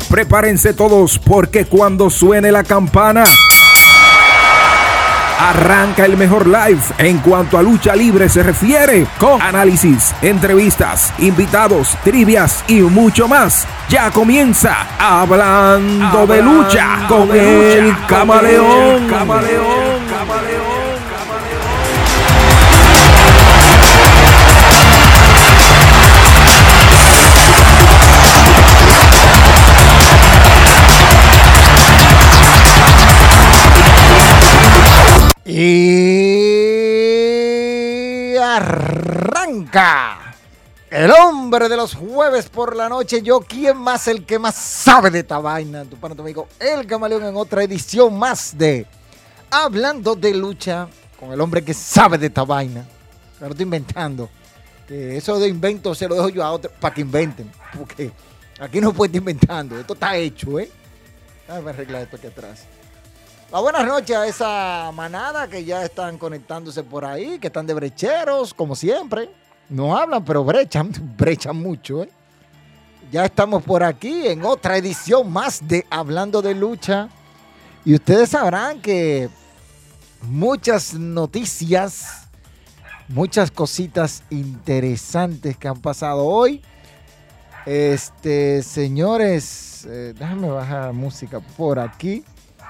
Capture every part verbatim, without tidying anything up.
Prepárense todos porque cuando suene la campana, arranca el mejor live en cuanto a lucha libre se refiere, con análisis, entrevistas, invitados, trivias y mucho más. Ya comienza Hablando, Hablando de Lucha con de el lucha, Camaleón. Camaleón, Camaleón, Camaleón. Y arranca el hombre de los jueves por la noche. Yo, ¿quién más? El que más sabe de esta vaina. Tu pana, tu amigo, el Camaleón, en otra edición más de Hablando de Lucha con el hombre que sabe de esta vaina. Claro, estoy inventando. Que eso de invento se lo dejo yo a otros para que inventen. Porque aquí no puede estar inventando. Esto está hecho, ¿eh? Déjame arreglar esto aquí atrás. La buenas noches a esa manada que ya están conectándose por ahí, que están de brecheros, como siempre. No hablan, pero brechan, brechan mucho, ¿eh? Ya estamos por aquí en otra edición más de Hablando de Lucha. Y ustedes sabrán que muchas noticias, muchas cositas interesantes que han pasado hoy. Este, señores, eh, déjame bajar la música por aquí.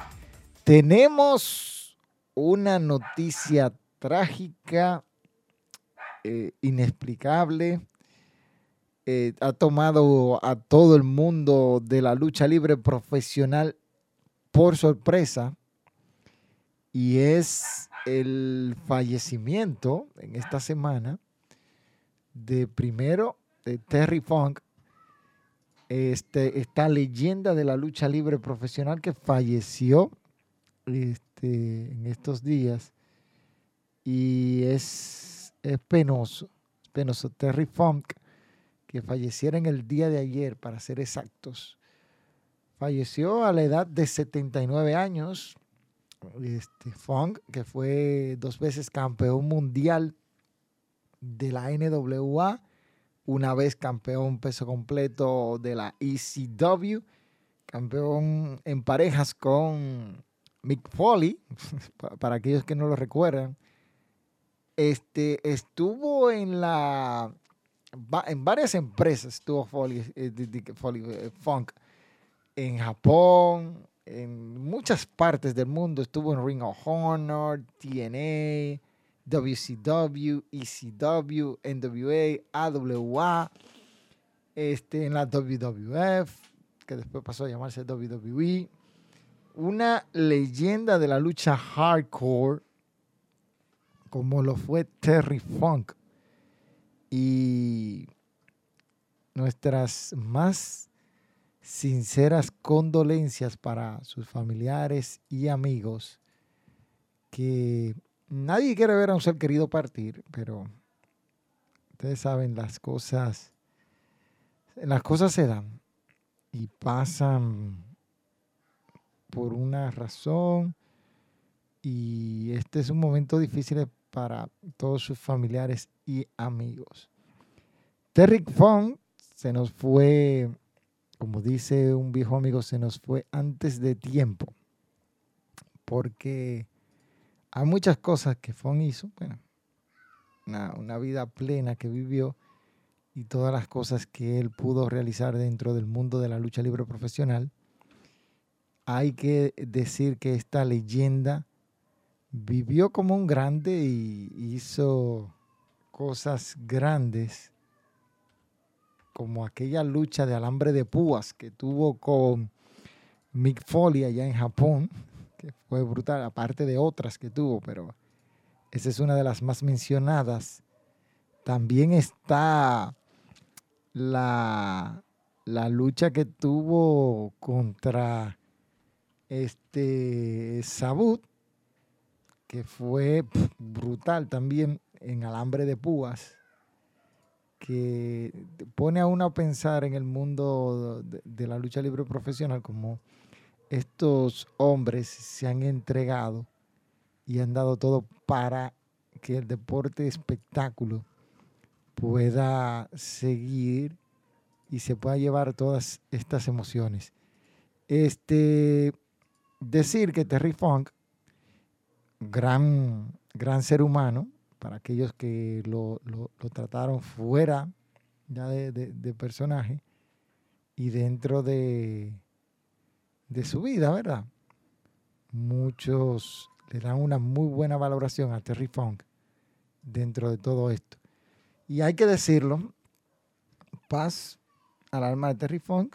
Tenemos una noticia trágica, eh, inexplicable. Eh, ha tomado a todo el mundo de la lucha libre profesional por sorpresa. Y es el fallecimiento en esta semana de primero de Terry Funk, este, esta leyenda de la lucha libre profesional que falleció Este, en estos días, y es, es penoso, es penoso. Terry Funk, que falleciera en el día de ayer, para ser exactos, falleció a la edad de setenta y nueve años. Este, Funk, que fue dos veces campeón mundial de la N W A, una vez campeón peso completo de la E C W, campeón en parejas con Mick Foley, para aquellos que no lo recuerdan. Este, estuvo en la en varias empresas, estuvo Foley, eh, Foley eh, Funk, en Japón, en muchas partes del mundo. Estuvo en Ring of Honor, T N A, W C W, E C W, N W A, A W A, este, en la W W F, que después pasó a llamarse W W E. Una leyenda de la lucha hardcore, como lo fue Terry Funk. Y nuestras más sinceras condolencias para sus familiares y amigos, que nadie quiere ver a un ser querido partir, pero ustedes saben, las cosas, las cosas se dan y pasan por una razón, y este es un momento difícil para todos sus familiares y amigos. Terry Funk se nos fue, como dice un viejo amigo, se nos fue antes de tiempo, porque hay muchas cosas que Funk hizo, bueno, una, una vida plena que vivió, y todas las cosas que él pudo realizar dentro del mundo de la lucha libre profesional. Hay que decir que esta leyenda vivió como un grande y hizo cosas grandes, como aquella lucha de alambre de púas que tuvo con Mick Foley allá en Japón, que fue brutal, aparte de otras que tuvo, pero esa es una de las más mencionadas. También está la, la lucha que tuvo contra Este Sabut, que fue pff, brutal también, en alambre de púas, que pone a uno a pensar en el mundo de, de la lucha libre profesional, como estos hombres se han entregado y han dado todo para que el deporte espectáculo pueda seguir y se pueda llevar todas estas emociones. Este, decir que Terry Funk, gran, gran ser humano, para aquellos que lo, lo, lo trataron fuera ya de, de, de personaje y dentro de, de su vida, ¿verdad? Muchos le dan una muy buena valoración a Terry Funk dentro de todo esto. Y hay que decirlo, paz al alma de Terry Funk,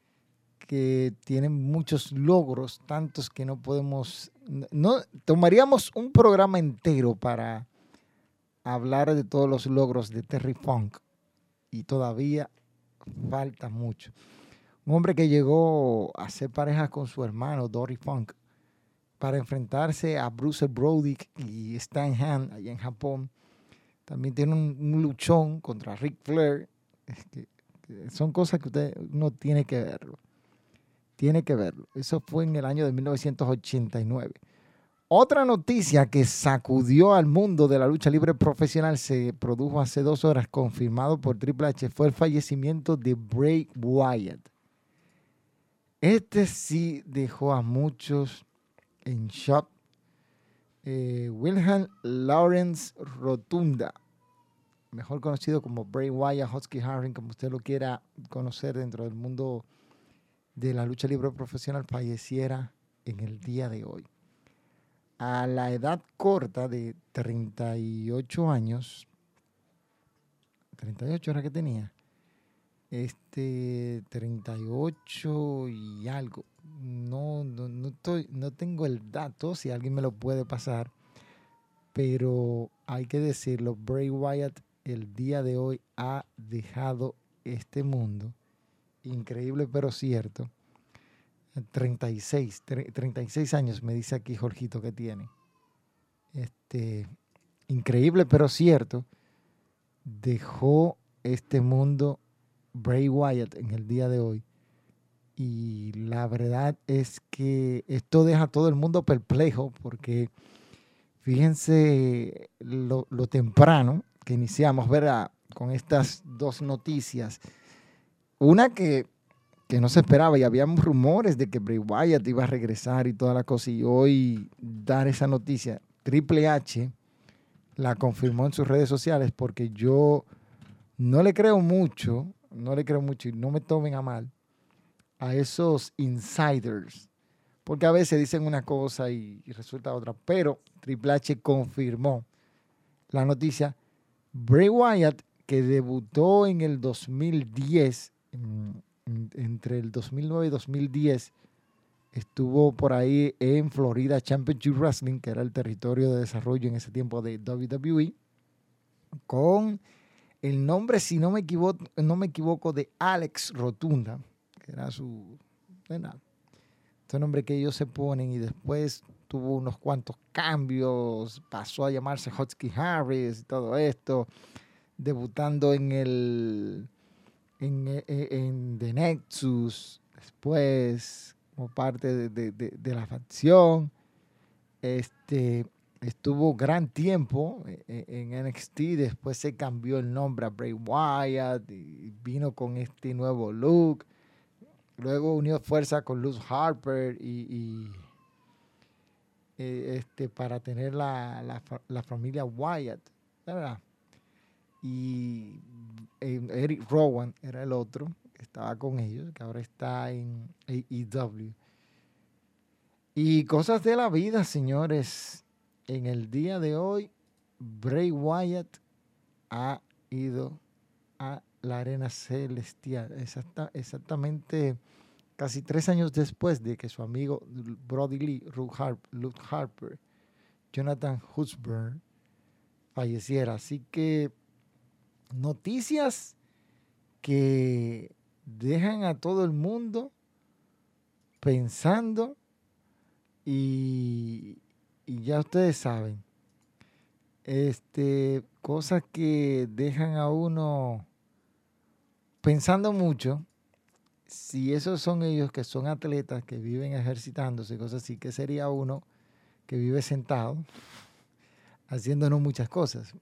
que tiene muchos logros, tantos que no podemos, no tomaríamos un programa entero para hablar de todos los logros de Terry Funk y todavía falta mucho. Un hombre que llegó a ser pareja con su hermano Dory Funk para enfrentarse a Bruce Brody y Stan Han allá en Japón. También tiene un, un luchón contra Ric Flair. Es que, que son cosas que usted no tiene que verlo. Tiene que verlo. Eso fue en el año de mil novecientos ochenta y nueve. Otra noticia que sacudió al mundo de la lucha libre profesional se produjo hace dos horas, confirmado por Triple H, fue el fallecimiento de Bray Wyatt. Este sí dejó a muchos en shock. Eh, Wilhelm Lawrence Rotunda, mejor conocido como Bray Wyatt, Husky Harris, como usted lo quiera conocer dentro del mundo de la lucha libre profesional, falleciera en el día de hoy. A la edad corta de treinta y ocho años, treinta y ocho era que tenía, este, treinta y ocho y algo, no, no, no, estoy, no tengo el dato, si alguien me lo puede pasar, pero hay que decirlo, Bray Wyatt el día de hoy ha dejado este mundo, increíble pero cierto. treinta y seis, treinta y seis años me dice aquí Jorgito que tiene. Este, increíble pero cierto, dejó este mundo Bray Wyatt en el día de hoy. Y la verdad es que esto deja a todo el mundo perplejo porque fíjense lo, lo temprano que iniciamos, ¿verdad? Con estas dos noticias. Una que que no se esperaba y había rumores de que Bray Wyatt iba a regresar y toda la cosa, y hoy dar esa noticia, Triple H la confirmó en sus redes sociales, porque yo no le creo mucho, no le creo mucho y no me tomen a mal a esos insiders, porque a veces dicen una cosa y, y resulta otra, pero Triple H confirmó la noticia. Bray Wyatt, que debutó en el dos mil diez, en, entre el dos mil nueve y dos mil diez, estuvo por ahí en Florida Championship Wrestling, que era el territorio de desarrollo en ese tiempo de W W E, con el nombre, si no me equivoco, no me equivoco de Alex Rotunda, que era su, bueno, este nombre que ellos se ponen, y después tuvo unos cuantos cambios, pasó a llamarse Husky Harris y todo esto, debutando en el En, en, en The Nexus, después como parte de, de, de, de la facción. Este, estuvo gran tiempo en, en N X T, después se cambió el nombre a Bray Wyatt y vino con este nuevo look. Luego unió fuerza con Luke Harper y, y eh, este, para tener la, la, la familia Wyatt, ¿verdad? Y Eric Rowan era el otro que estaba con ellos, que ahora está en A E W. Y cosas de la vida, señores. En el día de hoy, Bray Wyatt ha ido a la Arena Celestial. Exacta, exactamente casi tres años después de que su amigo Brody Lee, Luke Harper, Luke Harper Jonathan Husburn falleciera. Así que noticias que dejan a todo el mundo pensando y, y ya ustedes saben, este, cosas que dejan a uno pensando mucho. Si esos son ellos que son atletas, que viven ejercitándose, cosas así, ¿qué sería uno que vive sentado haciéndonos muchas cosas?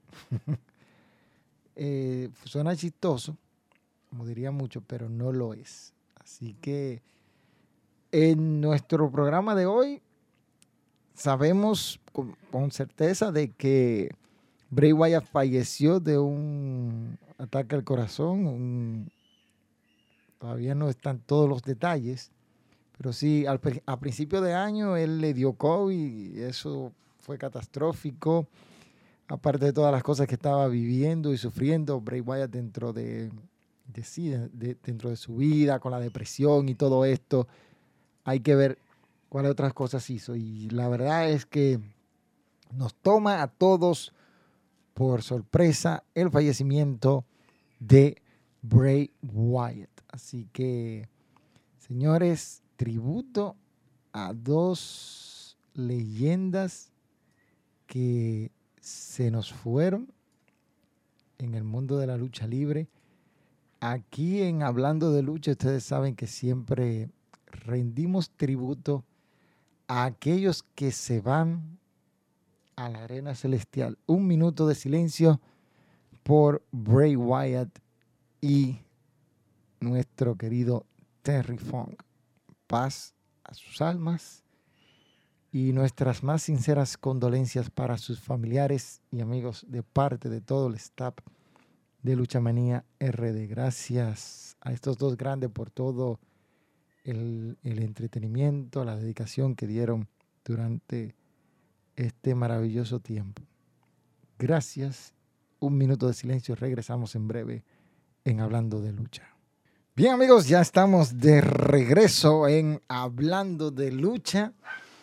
Eh, suena chistoso, como diría mucho, pero no lo es. Así que en nuestro programa de hoy sabemos con, con certeza de que Bray Wyatt falleció de un ataque al corazón. Un, todavía no están todos los detalles, pero sí, al, a principio de año él le dio COVID y eso fue catastrófico. Aparte de todas las cosas que estaba viviendo y sufriendo Bray Wyatt dentro de, de, sí, de, de, dentro de su vida, con la depresión y todo esto, hay que ver cuáles otras cosas hizo. Y la verdad es que nos toma a todos por sorpresa el fallecimiento de Bray Wyatt. Así que, señores, tributo a dos leyendas que se nos fueron en el mundo de la lucha libre. Aquí en Hablando de Lucha, ustedes saben que siempre rendimos tributo a aquellos que se van a la arena celestial. Un minuto de silencio por Bray Wyatt y nuestro querido Terry Funk. Paz a sus almas y nuestras más sinceras condolencias para sus familiares y amigos de parte de todo el staff de Luchamanía R D. Gracias a estos dos grandes por todo el, el entretenimiento, la dedicación que dieron durante este maravilloso tiempo. Gracias. Un minuto de silencio. Regresamos en breve en Hablando de Lucha. Bien, amigos, ya estamos de regreso en Hablando de Lucha.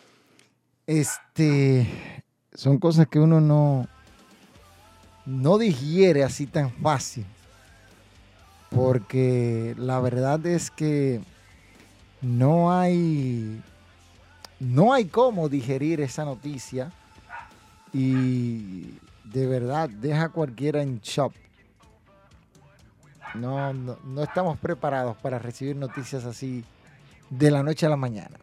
Este, son cosas que uno no, no digiere así tan fácil. Porque la verdad es que no hay... No hay cómo digerir esa noticia y de verdad deja a cualquiera en shock. No, no, no estamos preparados para recibir noticias así de la noche a la mañana.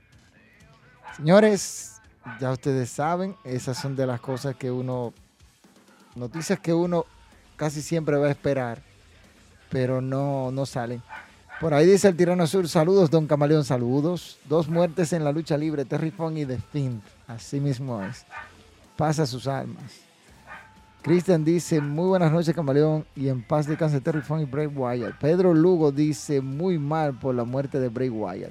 Señores, ya ustedes saben, esas son de las cosas que uno, noticias que uno casi siempre va a esperar, pero no, no salen. Por ahí dice el Tirano Sur, saludos, Don Camaleón, saludos. Dos muertes en la lucha libre, Terry Funk y The Fiend. Así mismo es. Pasa sus almas. Cristian dice, muy buenas noches, Camaleón, y en paz descanse Terry Funk y Bray Wyatt. Pedro Lugo dice, muy mal por la muerte de Bray Wyatt.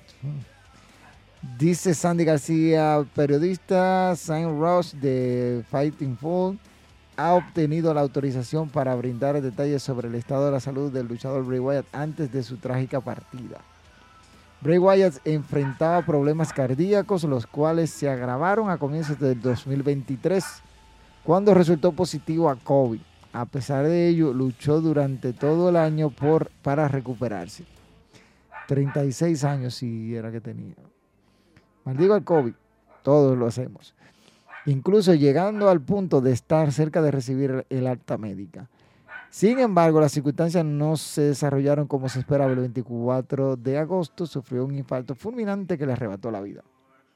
Dice Sandy García, periodista Sam Ross de Fighting Full ha obtenido la autorización para brindar detalles sobre el estado de la salud del luchador Bray Wyatt antes de su trágica partida. Bray Wyatt enfrentaba problemas cardíacos, los cuales se agravaron a comienzos del dos mil veintitrés, cuando resultó positivo a COVID. A pesar de ello, luchó durante todo el año por, para recuperarse. treinta y seis años sí era que tenía. Maldigo al COVID, todos lo hacemos. Incluso llegando al punto de estar cerca de recibir el alta médica. Sin embargo, las circunstancias no se desarrollaron como se esperaba. El veinticuatro de agosto sufrió un infarto fulminante que le arrebató la vida.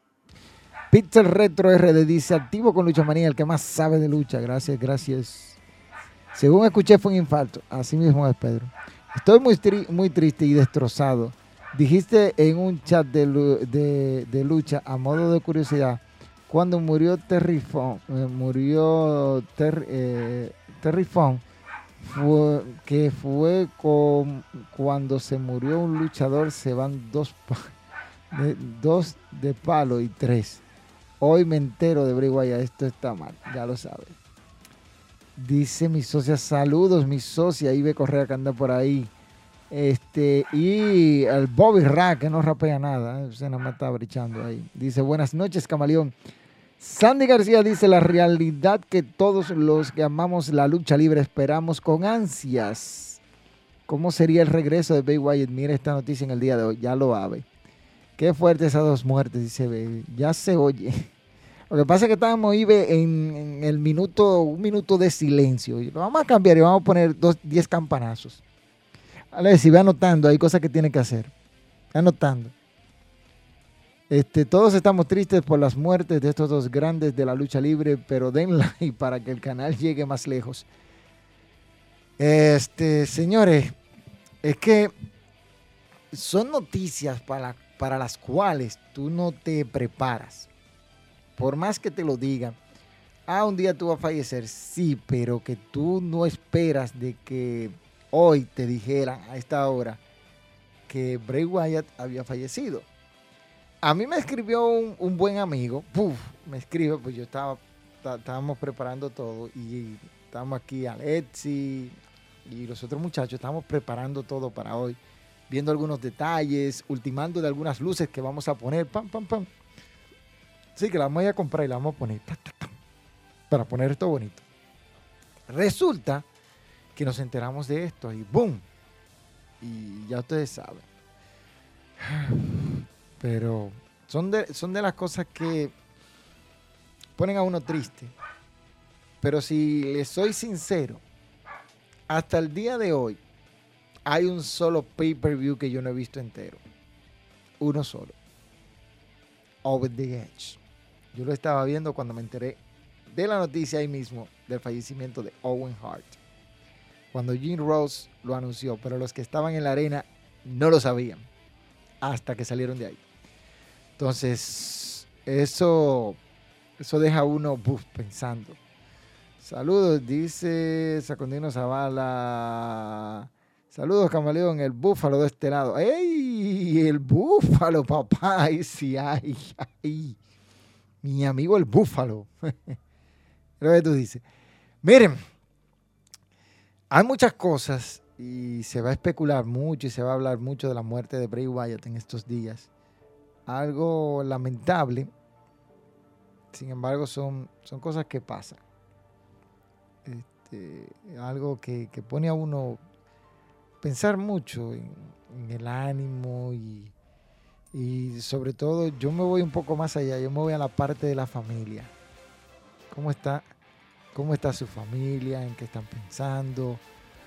Pixel Retro R D dice, activo con Luchamanía, el que más sabe de lucha. Gracias, gracias. Según escuché, fue un infarto. Así mismo es, Pedro. Estoy muy, tri muy triste y destrozado. Dijiste en un chat de, de, de lucha, a modo de curiosidad, cuando murió Terry Funk, eh, murió ter, eh, Terry Funk, fue, que fue con, cuando se murió un luchador, se van dos, de, dos de palo y tres. Hoy me entero de Bray Wyatt, esto está mal, ya lo sabes. Dice mi socia, saludos, mi socia, Ibe Correa que anda por ahí. Este, y el Bobby Rack, que no rapea nada, ¿eh? Se nada más está brichando ahí. Dice, buenas noches, Camaleón. Sandy García dice, la realidad que todos los que amamos la lucha libre esperamos con ansias. ¿Cómo sería el regreso de Bray Wyatt? Mira esta noticia en el día de hoy, ya lo sabe. Qué fuerte esas dos muertes, dice Baby. Ya se oye. Lo que pasa es que estábamos en, en el minuto, un minuto de silencio. Lo vamos a cambiar y vamos a poner dos, diez campanazos. Vale, si ve anotando, hay cosas que tiene que hacer. Anotando. Este, todos estamos tristes por las muertes de estos dos grandes de la lucha libre, pero den like para que el canal llegue más lejos. Este, señores, es que son noticias para, para las cuales tú no te preparas. Por más que te lo digan, ah, un día tú vas a fallecer, sí, pero que tú no esperas de que hoy te dijeran a esta hora que Bray Wyatt había fallecido. A mí me escribió un, un buen amigo, puf, me escribe, pues yo estaba, estábamos preparando todo y estábamos aquí, Alexi y los otros muchachos, estábamos preparando todo para hoy, viendo algunos detalles, ultimando de algunas luces que vamos a poner, pam, pam, pam. Sí, que la vamos a ir a comprar y la vamos a poner, ta, ta, ta, para poner esto bonito. Resulta que nos enteramos de esto y ¡boom! Y ya ustedes saben. Pero son de, son de las cosas que ponen a uno triste. Pero si les soy sincero, hasta el día de hoy hay un solo pay-per-view que yo no he visto entero. Uno solo. Over the Edge. Yo lo estaba viendo cuando me enteré de la noticia ahí mismo del fallecimiento de Owen Hart. Cuando Jim Ross lo anunció, pero los que estaban en la arena no lo sabían hasta que salieron de ahí. Entonces, eso, eso deja a uno buf, pensando. Saludos, dice Sacondino Zavala. Saludos, Camaleón, el búfalo de este lado. ¡Ey! El búfalo, papá. Ay, sí, ay, ay. Mi amigo el búfalo. Lo que tú dices. Miren, hay muchas cosas y se va a especular mucho y se va a hablar mucho de la muerte de Bray Wyatt en estos días. Algo lamentable. Sin embargo, son, son cosas que pasan. Este, algo que, que pone a uno pensar mucho en, en el ánimo y, y sobre todo yo me voy un poco más allá, yo me voy a la parte de la familia. ¿Cómo está, cómo está su familia? ¿En qué están pensando?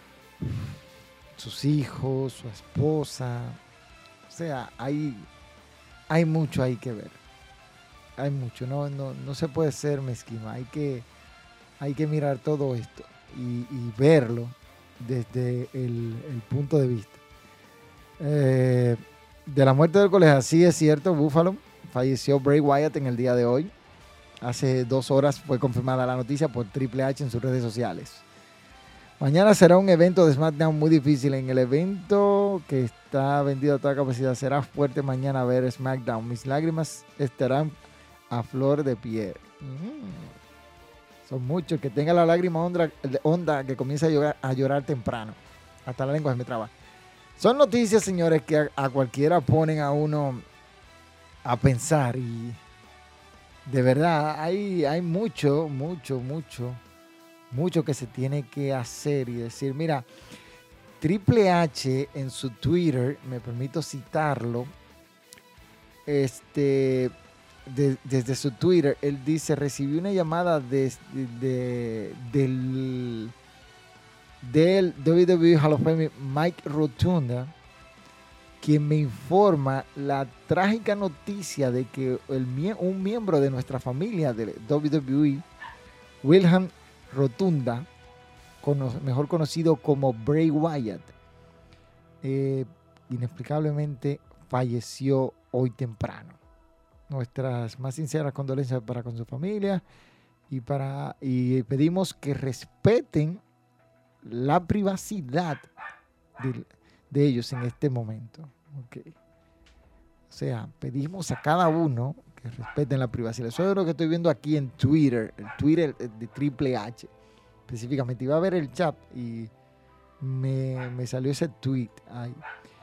Sus hijos, su esposa. O sea, hay, hay mucho ahí que ver. Hay mucho, no, no, no se puede ser mezquino, hay que, hay que mirar todo esto y, y verlo desde el, el punto de vista. Eh, de la muerte del colega, sí es cierto, Buffalo, falleció Bray Wyatt en el día de hoy. Hace dos horas fue confirmada la noticia por Triple H en sus redes sociales. Mañana será un evento de SmackDown muy difícil. En el evento que está vendido a toda capacidad, será fuerte mañana ver SmackDown. Mis lágrimas estarán a flor de piel. Mm. Son muchos. Que tenga la lágrima onda, onda que comienza a llorar, a llorar temprano. Hasta la lengua se me traba. Son noticias, señores, que a, a cualquiera ponen a uno a pensar. Y de verdad, hay, hay mucho, mucho, mucho, mucho que se tiene que hacer y decir. Mira, Triple H en su Twitter, me permito citarlo, este... De, desde su Twitter, él dice: recibí una llamada de, de, de, del, del W W E Hall of Fame Mike Rotunda, quien me informa la trágica noticia de que el, un miembro de nuestra familia de W W E, Wilhelm Rotunda, cono, mejor conocido como Bray Wyatt, eh, inexplicablemente falleció hoy temprano. Nuestras más sinceras condolencias para con su familia y, para, y pedimos que respeten la privacidad de, de ellos en este momento. Okay. O sea, pedimos a cada uno que respeten la privacidad. Eso es lo que estoy viendo aquí en Twitter, el Twitter de Triple H. Específicamente, iba a ver el chat y me, me salió ese tweet ahí.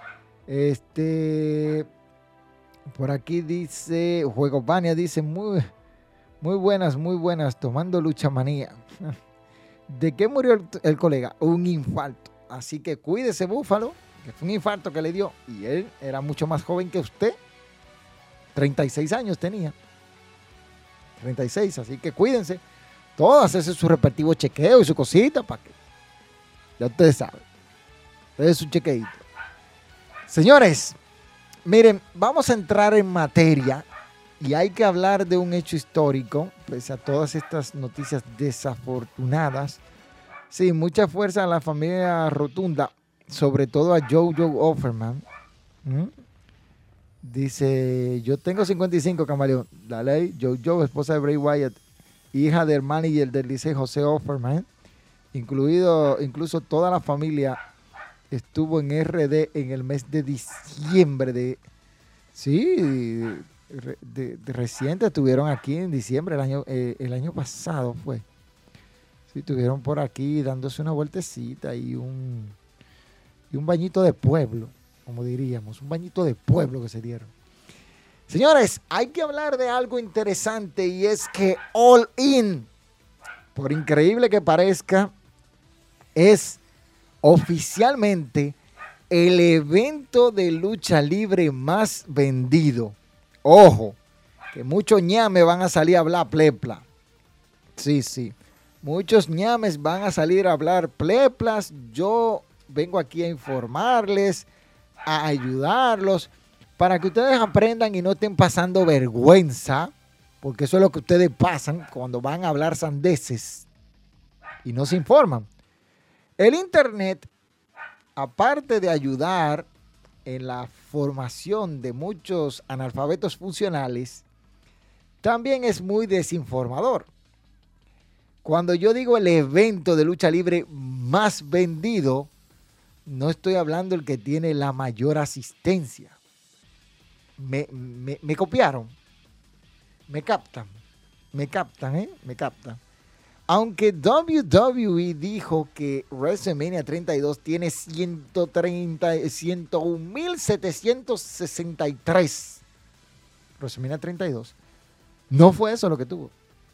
Este... Por aquí dice, Juego Vania dice, muy, muy buenas, muy buenas, tomando lucha manía. ¿De qué murió el, el colega? Un infarto. Así que cuídese, Búfalo, que fue un infarto que le dio. Y él era mucho más joven que usted. treinta y seis años tenía. treinta y seis, así que cuídense. Todas hacerse su respectivo chequeo y su cosita para que, ya ustedes saben. Es su chequeito. Señores, miren, vamos a entrar en materia y hay que hablar de un hecho histórico, pese a todas estas noticias desafortunadas. Sí, mucha fuerza a la familia Rotunda, sobre todo a Jojo Offerman. ¿Mm? Dice, yo tengo cincuenta y cinco, Camaleón. La ley, Jojo, esposa de Bray Wyatt, hija del manager del Licey, José Offerman, incluido, incluso toda la familia estuvo en R D en el mes de diciembre de... Sí, de, de, de reciente estuvieron aquí en diciembre, el año, eh, el año pasado fue. Sí, estuvieron por aquí dándose una vueltecita y un, y un bañito de pueblo, como diríamos, un bañito de pueblo que se dieron. Señores, hay que hablar de algo interesante y es que All In, por increíble que parezca, es oficialmente el evento de lucha libre más vendido. Ojo, que muchos ñames van a salir a hablar plepla. Sí, sí. Muchos ñames van a salir a hablar pleplas. Yo vengo aquí a informarles, a ayudarlos, para que ustedes aprendan y no estén pasando vergüenza, porque eso es lo que ustedes pasan cuando van a hablar sandeces y no se informan. El Internet, aparte de ayudar en la formación de muchos analfabetos funcionales, también es muy desinformador. Cuando yo digo el evento de lucha libre más vendido, no estoy hablando del que tiene la mayor asistencia. Me, me, me copiaron, me captan, me captan, ¿eh? Me captan. Aunque W W E dijo que WrestleMania treinta y dos tiene ciento treinta, ciento uno mil setecientos sesenta y tres. WrestleMania treinta y dos. No fue eso lo que tuvo.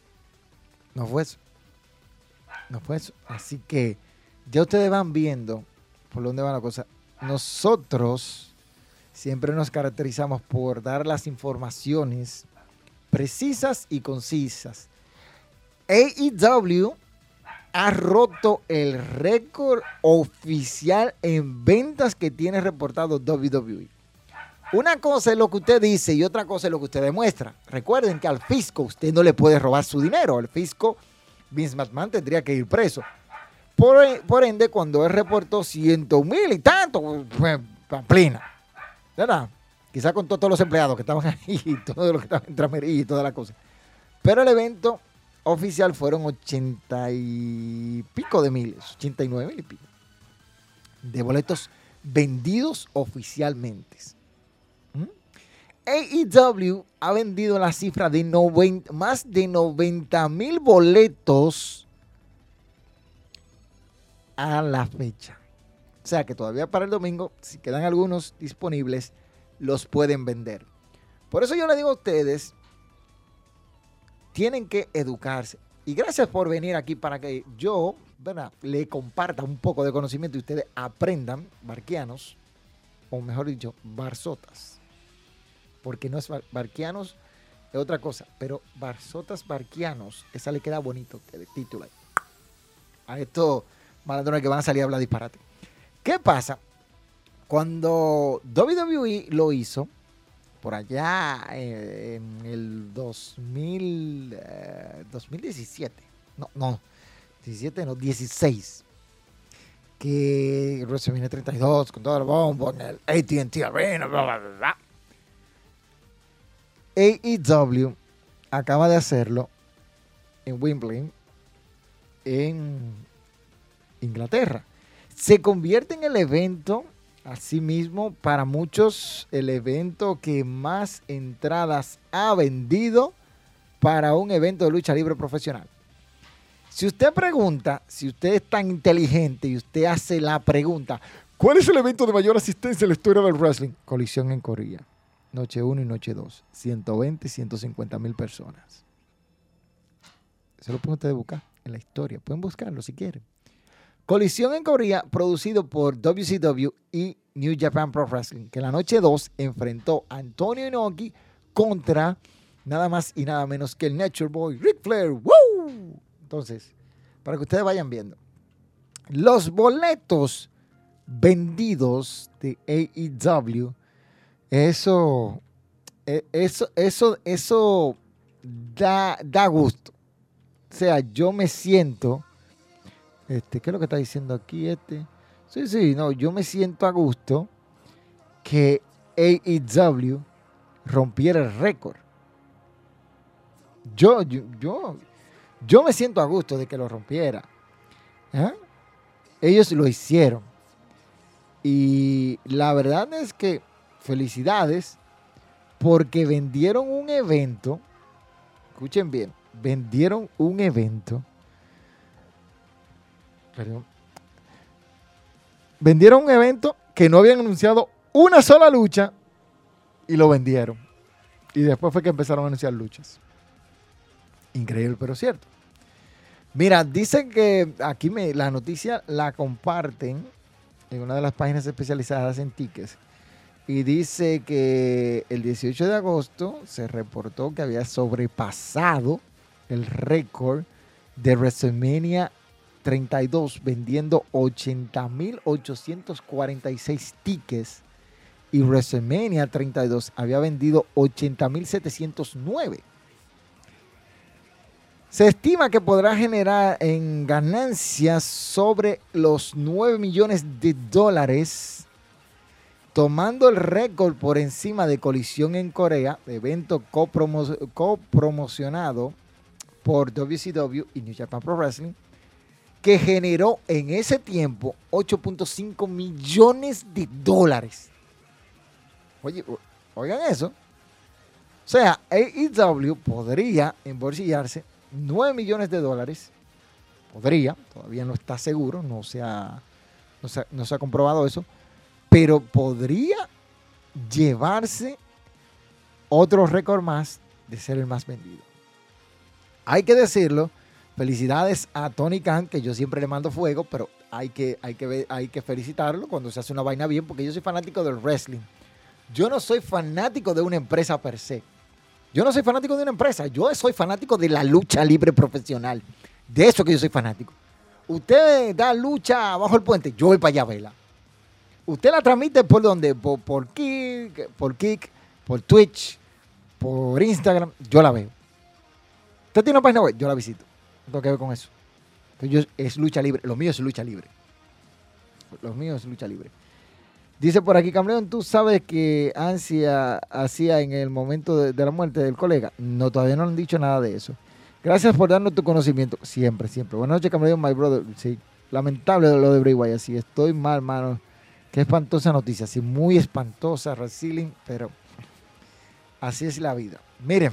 No fue eso. No fue eso. Así que ya ustedes van viendo por dónde va la cosa. Nosotros siempre nos caracterizamos por dar las informaciones precisas y concisas. A E W ha roto el récord oficial en ventas que tiene reportado W W E. Una cosa es lo que usted dice y otra cosa es lo que usted demuestra. Recuerden que al fisco usted no le puede robar su dinero. Al fisco, Vince McMahon tendría que ir preso. Por, por ende, cuando él reportó ciento mil y tanto, fue pamplina, ¿verdad? Quizá con todos los empleados que estaban ahí y todos los que estaban en tramería y toda la cosa. Pero el evento oficial fueron ochenta y pico de miles, ochenta y nueve mil y pico de boletos vendidos oficialmente. ¿Mm? A E W ha vendido la cifra de noventa, más de noventa mil boletos a la fecha. O sea que todavía para el domingo, si quedan algunos disponibles, los pueden vender. Por eso yo le digo a ustedes, tienen que educarse. Y gracias por venir aquí para que yo, ¿verdad?, le comparta un poco de conocimiento y ustedes aprendan barquianos, o mejor dicho, barzotas. Porque no es bar barquianos, es otra cosa. Pero barzotas barquianos, esa le queda bonito de título. A estos malandrones que van a salir a hablar disparate. ¿Qué pasa? Cuando W W E lo hizo, por allá eh, en el dos mil, eh, dos mil diecisiete, no, no, diecisiete no, dieciséis, que WrestleMania treinta y dos con todo el bombo en el A T and T Arena, bla, bla, bla, bla. A E W acaba de hacerlo en Wimbledon, en Inglaterra. Se convierte en el evento, asimismo, para muchos, el evento que más entradas ha vendido para un evento de lucha libre profesional. Si usted pregunta, si usted es tan inteligente y usted hace la pregunta, ¿cuál es el evento de mayor asistencia en la historia del wrestling? Colisión en Corea. Noche uno y noche dos. ciento veinte, ciento cincuenta mil personas. Eso lo pueden ustedes buscar en la historia. Pueden buscarlo si quieren. Colisión en Corea, producido por W C W y New Japan Pro Wrestling, que en la noche dos enfrentó a Antonio Inoki contra nada más y nada menos que el Nature Boy Ric Flair. ¡Woo! Entonces, para que ustedes vayan viendo, los boletos vendidos de A E W, eso, eso, eso, eso da, da gusto. O sea, yo me siento... Este, ¿qué es lo que está diciendo aquí este? Sí, sí, no, yo me siento a gusto que A E W rompiera el récord. Yo, yo, yo, yo me siento a gusto de que lo rompiera. ¿Eh? Ellos lo hicieron. Y la verdad es que felicidades porque vendieron un evento. Escuchen bien, vendieron un evento. Perdón. Vendieron un evento que no habían anunciado una sola lucha y lo vendieron. Y después fue que empezaron a anunciar luchas. Increíble, pero cierto. Mira, dicen que aquí me, la noticia la comparten en una de las páginas especializadas en tickets. Y dice que el dieciocho de agosto se reportó que había sobrepasado el récord de WrestleMania treinta y dos vendiendo ochenta mil ochocientos cuarenta y seis tickets. Y WrestleMania treinta y dos había vendido ochenta mil setecientos nueve. Se estima que podrá generar en ganancias sobre los nueve millones de dólares, tomando el récord por encima de Colisión en Corea, evento copromo- copromocionado por W C W y New Japan Pro Wrestling, que generó en ese tiempo ocho punto cinco millones de dólares. Oye, oigan eso. O sea, A E W podría embolsillarse nueve millones de dólares, podría, todavía no está seguro, no se ha, no se ha, no se ha comprobado eso, pero podría llevarse otro récord más de ser el más vendido. Hay que decirlo, felicidades a Tony Khan, que yo siempre le mando fuego, pero hay que, hay que, ver, hay que felicitarlo cuando se hace una vaina bien, porque yo soy fanático del wrestling. Yo no soy fanático de una empresa per se. Yo no soy fanático de una empresa, yo soy fanático de la lucha libre profesional. De eso que yo soy fanático. Usted da lucha bajo el puente, yo voy para allá a verla. Usted la transmite por donde, por, por Kick, por Kick, por Twitch, por Instagram, yo la veo. Usted tiene una página web, yo la visito. No tengo que ver con eso. Yo, es lucha libre, lo mío es lucha libre. Lo mío es lucha libre. Dice por aquí, Camaleón, ¿tú sabes que Ansia hacía en el momento de, de la muerte del colega? No, todavía no han dicho nada de eso. Gracias por darnos tu conocimiento. Siempre, siempre. Buenas noches, Camaleón, my brother. Sí, lamentable lo de Bray Wyatt. Sí, estoy mal, mano. Qué espantosa noticia. Sí, muy espantosa, wrestling, pero así es la vida. Miren,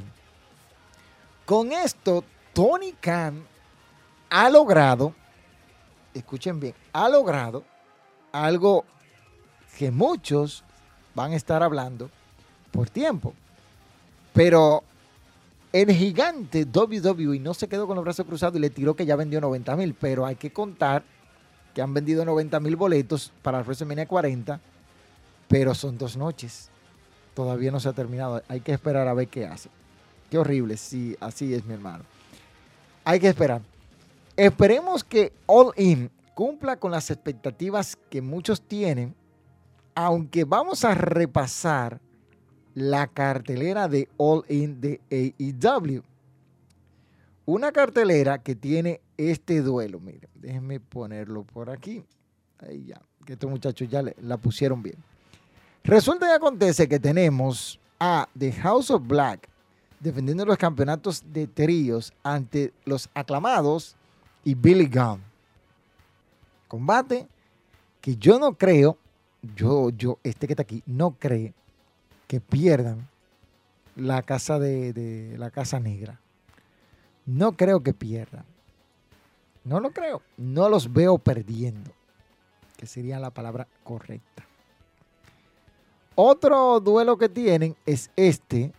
con esto, Tony Khan ha logrado, escuchen bien, ha logrado algo que muchos van a estar hablando por tiempo. Pero el gigante W W E no se quedó con los brazos cruzados y le tiró que ya vendió noventa mil, pero hay que contar que han vendido noventa mil boletos para el WrestleMania cuarenta, pero son dos noches. Todavía no se ha terminado. Hay que esperar a ver qué hace. Qué horrible. Sí, así es, mi hermano. Hay que esperar. Esperemos que All In cumpla con las expectativas que muchos tienen, aunque vamos a repasar la cartelera de All In de A E W. Una cartelera que tiene este duelo. Miren, déjenme ponerlo por aquí. Ahí ya, que estos muchachos ya le, la pusieron bien. Resulta y acontece que tenemos a The House of Black defendiendo los campeonatos de tríos ante los aclamados y Billy Gunn. Combate que yo no creo, yo, yo, este que está aquí, no cree que pierdan la casa de, de la Casa Negra. No creo que pierdan. No lo creo. No los veo perdiendo, que sería la palabra correcta. Otro duelo que tienen es este,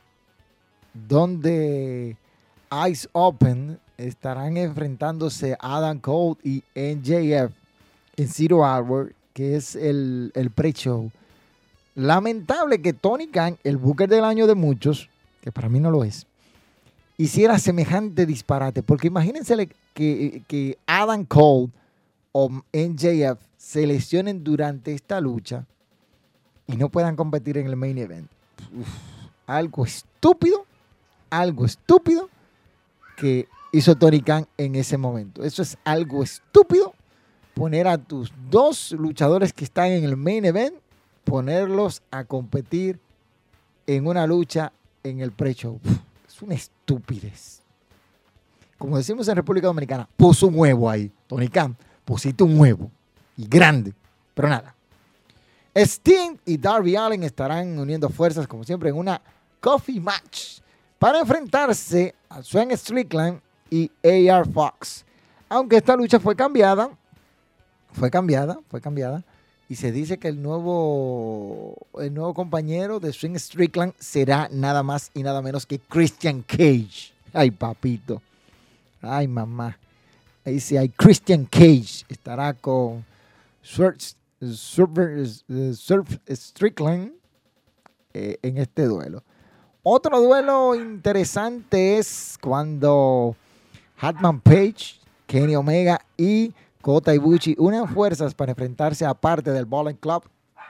donde Ice Open estarán enfrentándose a Adam Cole y N J F en Zero Hour, que es el, el pre-show. Lamentable que Tony Khan, el booker del año de muchos, que para mí no lo es, hiciera semejante disparate. Porque imagínense que, que Adam Cole o N J F se lesionen durante esta lucha y no puedan competir en el main event. Uf, algo estúpido, algo estúpido que hizo Tony Khan en ese momento. Eso es algo estúpido, poner a tus dos luchadores que están en el main event, ponerlos a competir en una lucha en el pre-show. Es una estupidez. Como decimos en República Dominicana, puso un huevo ahí. Tony Khan, pusiste un huevo. Y grande. Pero nada. Sting y Darby Allin estarán uniendo fuerzas, como siempre, en una coffee match para enfrentarse a Sven Strickland y A R Fox. Aunque esta lucha fue cambiada, fue cambiada, fue cambiada, y se dice que el nuevo, el nuevo compañero de Sven Strickland será nada más y nada menos que Christian Cage. Ay, papito. Ay, mamá. Ahí sí hay Christian Cage. Estará con Surf, Surf, Surf Strickland eh, en este duelo. Otro duelo interesante es cuando Hangman Page, Kenny Omega y Kota Ibushi unen fuerzas para enfrentarse a parte del Bullet Club,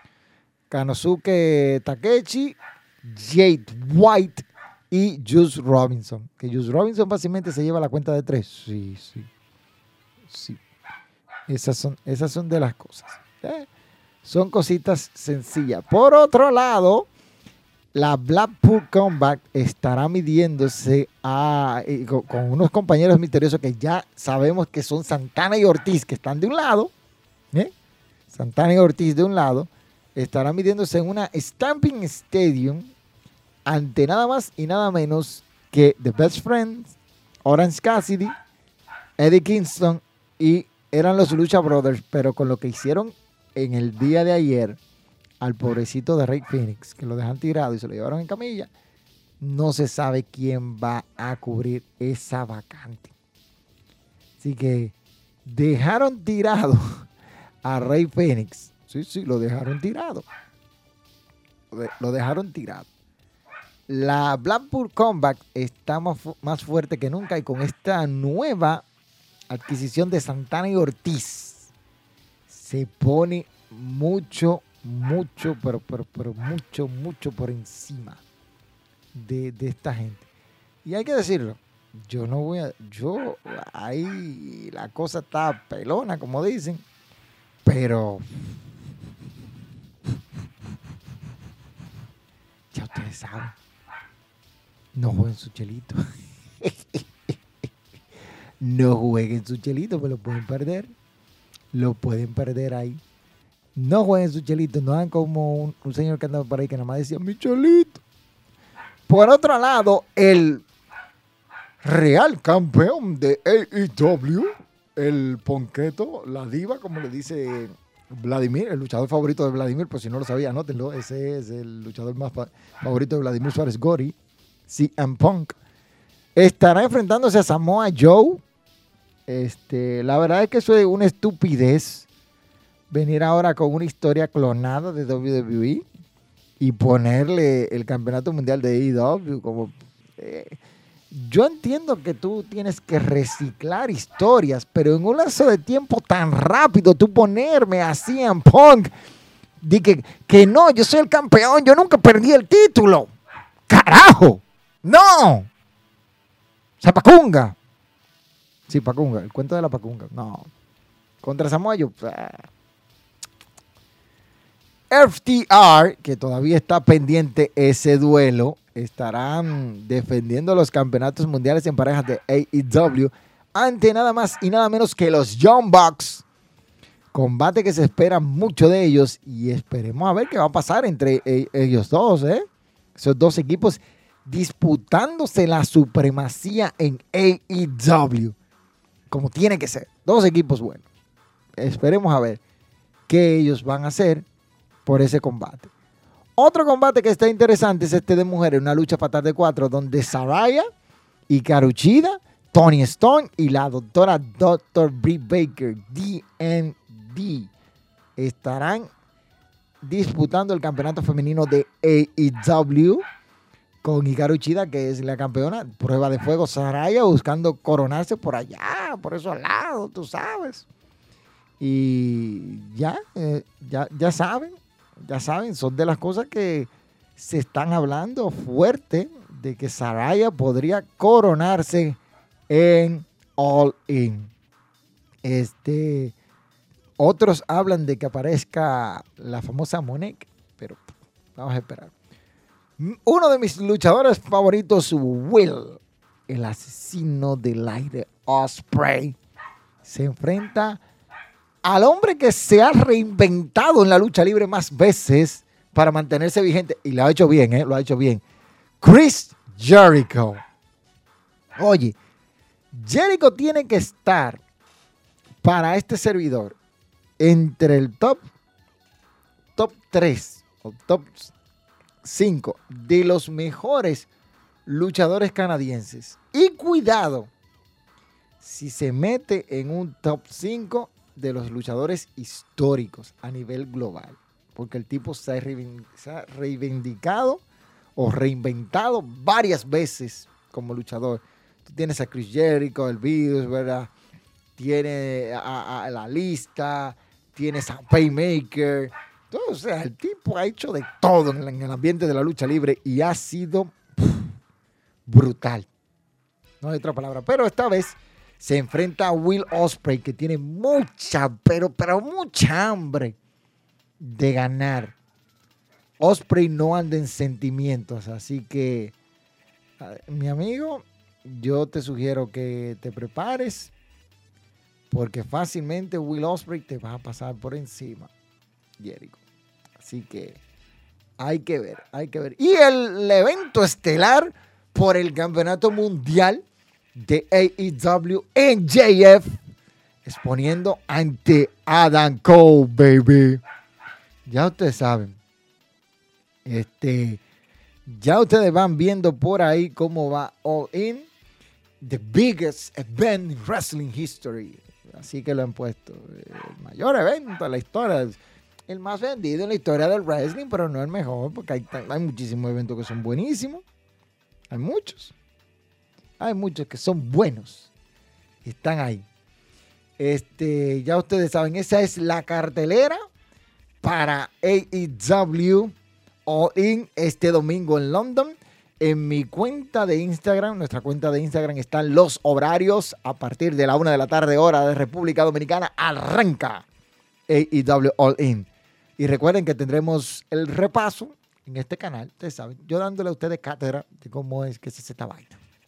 Konosuke Takeshi, Jade White y Juice Robinson. Que Juice Robinson fácilmente se lleva la cuenta de tres. Sí, sí. Sí. Esas son, esas son de las cosas. ¿eh? Son cositas sencillas. Por otro lado, la Blackpool Combat estará midiéndose a, eh, con, con unos compañeros misteriosos que ya sabemos que son Santana y Ortiz, que están de un lado. ¿eh? Santana y Ortiz de un lado. Estará midiéndose en una Stamping Stadium ante nada más y nada menos que The Best Friends, Orange Cassidy, Eddie Kingston y eran los Lucha Brothers, pero con lo que hicieron en el día de ayer al pobrecito de Rey Fénix, que lo dejan tirado y se lo llevaron en camilla, no se sabe quién va a cubrir esa vacante. Así que dejaron tirado a Rey Fénix. Sí, sí, lo dejaron tirado. Lo dejaron tirado. La Blackpool Combat está más, fu- más fuerte que nunca y con esta nueva adquisición de Santana y Ortiz se pone mucho, mucho, pero, pero, pero mucho, mucho por encima de, de esta gente. Y hay que decirlo, yo no voy a, yo, ahí la cosa está pelona, como dicen, pero ya ustedes saben, no jueguen su chelito. No jueguen su chelito, pues lo pueden perder. Lo pueden perder ahí. No jueguen su chelito, no hagan como un, un señor que andaba por ahí que nada más decía, mi chelito. Por otro lado, el real campeón de A E W, el Ponqueto, la diva, como le dice Vladimir, el luchador favorito de Vladimir, pues si no lo sabía, anótenlo, ese es el luchador más fa- favorito de Vladimir Suárez Gori, C M Punk, estará enfrentándose a Samoa Joe. Este, la verdad es que eso es una estupidez, venir ahora con una historia clonada de W W E y ponerle el campeonato mundial de A E W como... Eh, yo entiendo que tú tienes que reciclar historias, pero en un lapso de tiempo tan rápido, tú ponerme a C M Punk, di que, que no, yo soy el campeón, yo nunca perdí el título. ¡Carajo! ¡No! ¡Zapacunga! Sí, Pacunga, el cuento de la Pacunga. No. Contra Samoa Joe. F T R, que todavía está pendiente ese duelo, estarán defendiendo los campeonatos mundiales en parejas de A E W ante nada más y nada menos que los Young Bucks. Combate que se espera mucho de ellos y esperemos a ver qué va a pasar entre e- ellos dos, ¿eh? Esos dos equipos disputándose la supremacía en A E W. Como tiene que ser. Dos equipos buenos. Esperemos a ver qué ellos van a hacer por ese combate. Otro combate que está interesante es este de mujeres, una lucha fatal de cuatro, donde Saraya y Karuchida, Tony Storm y la doctora doctor Britt Baker, D N D, estarán disputando el campeonato femenino de A E W con Hikaru Shida, que es la campeona. Prueba de fuego, Saraya buscando coronarse por allá, por esos lados, tú sabes. Y ya, eh, ya, ya saben, ya saben, son de las cosas que se están hablando fuerte de que Saraya podría coronarse en All In. Este, otros hablan de que aparezca la famosa Monek, pero vamos a esperar. Uno de mis luchadores favoritos, Will, el asesino del aire, Ospreay, se enfrenta al hombre que se ha reinventado en la lucha libre más veces para mantenerse vigente. Y lo ha hecho bien, ¿eh? Lo ha hecho bien. Chris Jericho. Oye, Jericho tiene que estar para este servidor entre el top, top tres o top cinco de los mejores luchadores canadienses. Y cuidado, si se mete en un top cinco de los luchadores históricos a nivel global. Porque el tipo se ha reivindicado o reinventado varias veces como luchador. Tú tienes a Chris Jericho, el Virus, ¿verdad? Tiene a, a la lista, tienes a Paymaker. Todo, o sea, el tipo ha hecho de todo en, en el ambiente de la lucha libre y ha sido pff, brutal. No hay otra palabra. Pero esta vez se enfrenta a Will Ospreay, que tiene mucha, pero, pero mucha hambre de ganar. Ospreay no anda en sentimientos, así que, mi amigo, yo te sugiero que te prepares, porque fácilmente Will Ospreay te va a pasar por encima, Jericho. Así que hay que ver, hay que ver. Y el evento estelar por el campeonato mundial de A E W en J F, exponiendo ante Adam Cole, baby. Ya ustedes saben. Este, ya ustedes van viendo por ahí cómo va All In, the biggest event in wrestling history. Así que lo han puesto. El mayor evento de la historia. El más vendido en la historia del wrestling, pero no el mejor, porque hay, hay muchísimos eventos que son buenísimos. Hay muchos. Hay muchos que son buenos. Están ahí. Este, ya ustedes saben, esa es la cartelera para A E W All In este domingo en London. En mi cuenta de Instagram, nuestra cuenta de Instagram, están los horarios. A partir de la una de la tarde, hora de República Dominicana, arranca A E W All In. Y recuerden que tendremos el repaso en este canal, ustedes saben, yo dándole a ustedes cátedra de cómo es que se hace esta vaina.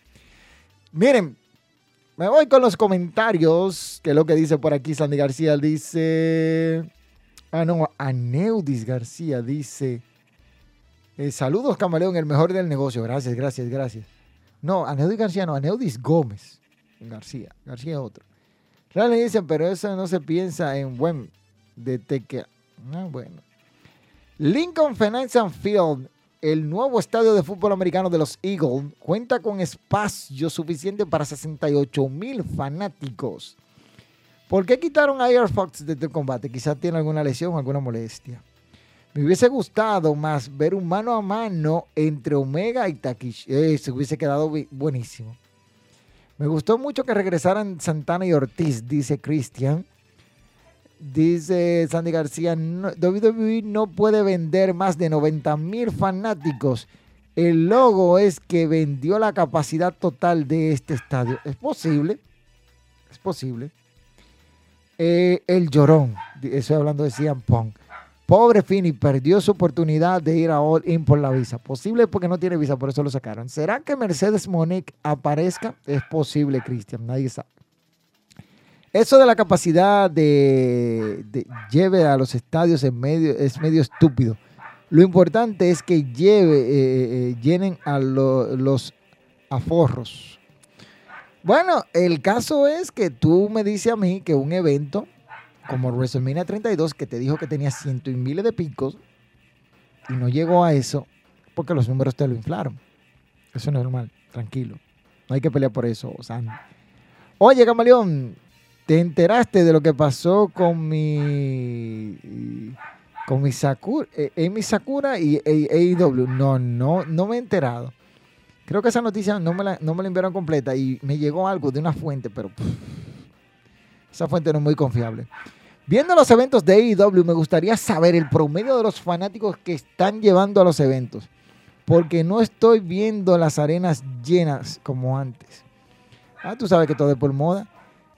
Miren, me voy con los comentarios, que es lo que dice por aquí Sandy García. Dice, ah no, Aneudis García dice, eh, saludos Camaleón, el mejor del negocio. Gracias, gracias, gracias. No, Aneudis García no, Aneudis Gómez García, García es otro. Realmente dicen, pero eso no se piensa en buen de Tequea. Ah, bueno. Lincoln Financial Field, el nuevo estadio de fútbol americano de los Eagles, cuenta con espacio suficiente para sesenta y ocho mil fanáticos. ¿Por qué quitaron a Air Fox desde el combate? Quizás tiene alguna lesión o alguna molestia. Me hubiese gustado más ver un mano a mano entre Omega y Takishi. Eh, se hubiese quedado buenísimo. Me gustó mucho que regresaran Santana y Ortiz, dice Christian. Dice Sandy García, no, W W E no puede vender más de noventa mil fanáticos. El logo es que vendió la capacidad total de este estadio. Es posible, es posible. Eh, el llorón, estoy hablando de C M Punk. Pobre Fini, perdió su oportunidad de ir a All In por la visa. Posible porque no tiene visa, por eso lo sacaron. ¿Será que Mercedes Monique aparezca? Es posible, Cristian, nadie sabe. Eso de la capacidad de, de lleve a los estadios en medio, es medio estúpido. Lo importante es que lleve, eh, eh, llenen a lo, los aforros. Bueno, el caso es que tú me dices a mí que un evento como WrestleMania treinta y dos, que te dijo que tenía cientos y miles de picos, y no llegó a eso, porque los números te lo inflaron. Eso es normal, tranquilo. No hay que pelear por eso, San. Oye, Camaleón, ¿te enteraste de lo que pasó con mi con mi Sakura, eh, Amy Sakura y A E W? No, no, no me he enterado. Creo que esa noticia no me la, no me la enviaron completa y me llegó algo de una fuente, pero pff, esa fuente no es muy confiable. Viendo los eventos de A E W, me gustaría saber el promedio de los fanáticos que están llevando a los eventos, porque no estoy viendo las arenas llenas como antes. Ah, tú sabes que todo es por moda.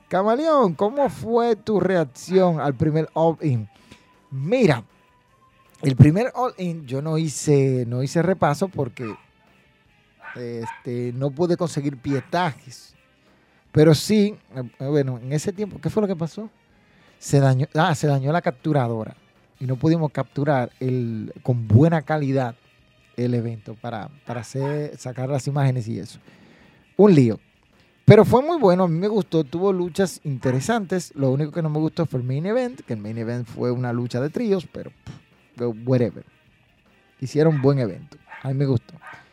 Camaleón, ¿cómo fue tu reacción al primer All In? Mira, El primer All-In yo no hice, no hice repaso porque este, no pude conseguir pietajes. Pero sí, bueno, en ese tiempo, ¿qué fue lo que pasó? Se dañó, ah, se dañó la capturadora y no pudimos capturar el, con buena calidad el evento para, para hacer, sacar las imágenes y eso. Un lío. Pero fue muy bueno, a mí me gustó, tuvo luchas interesantes. Lo único que no me gustó fue el main event, que el main event fue una lucha de tríos, pero pff, whatever. Hicieron un buen evento, a mí me gustó.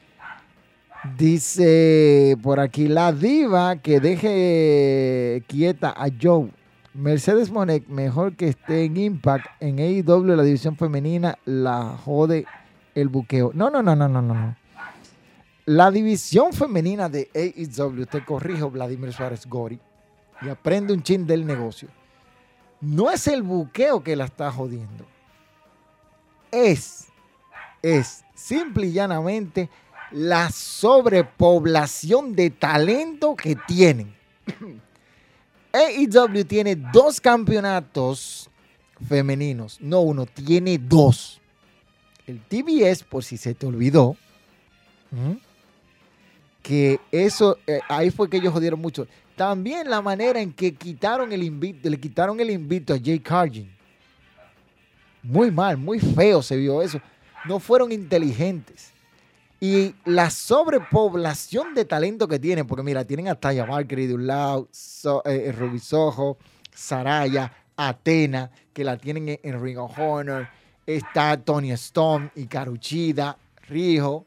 Dice por aquí, la diva que deje quieta a Joe. Mercedes Monet, mejor que esté en Impact, en A E W, la división femenina, la jode el buqueo. No, no, no, no, no, no, no. La división femenina de A E W, te corrijo, Vladimir Suárez Gori, y aprende un chin del negocio. No es el buqueo que la está jodiendo. Es, es simple y llanamente la sobrepoblación de talento que tienen. A E W tiene dos campeonatos femeninos, no uno, tiene dos. El T B S, por si se te olvidó, ¿Mm? que eso, eh, ahí fue que ellos jodieron mucho. También la manera en que quitaron el invito, le quitaron el invito a Jay Cargill. Muy mal, muy feo se vio eso. No fueron inteligentes. Y la sobrepoblación de talento que tienen, porque mira, tienen a Taya Valkyrie de un lado, so, eh, Ruby Soho, Saraya, Athena, que la tienen en, en Ring of Honor. Está Toni Storm, Hikaru Shida, Riho.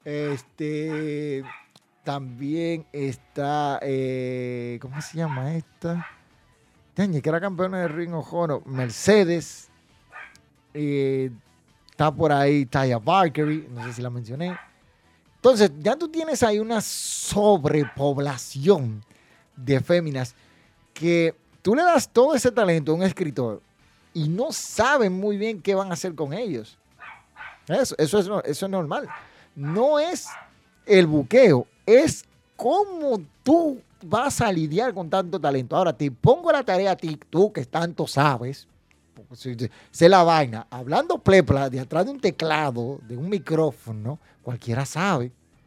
Este, también está, eh, ¿cómo se llama esta? Dañe, que era campeona de Ring of Honor, Mercedes. Eh, está por ahí Taya Valkyrie, no sé si la mencioné. Entonces, ya tú tienes ahí una sobrepoblación de féminas que tú le das todo ese talento a un escritor y no saben muy bien qué van a hacer con ellos. Eso, eso, es, eso es normal. No es el buqueo, es cómo tú vas a lidiar con tanto talento. Ahora, te pongo la tarea a ti, tú que tanto sabes, sé la vaina, hablando plepla de atrás de un teclado, de un micrófono, cualquiera sabe.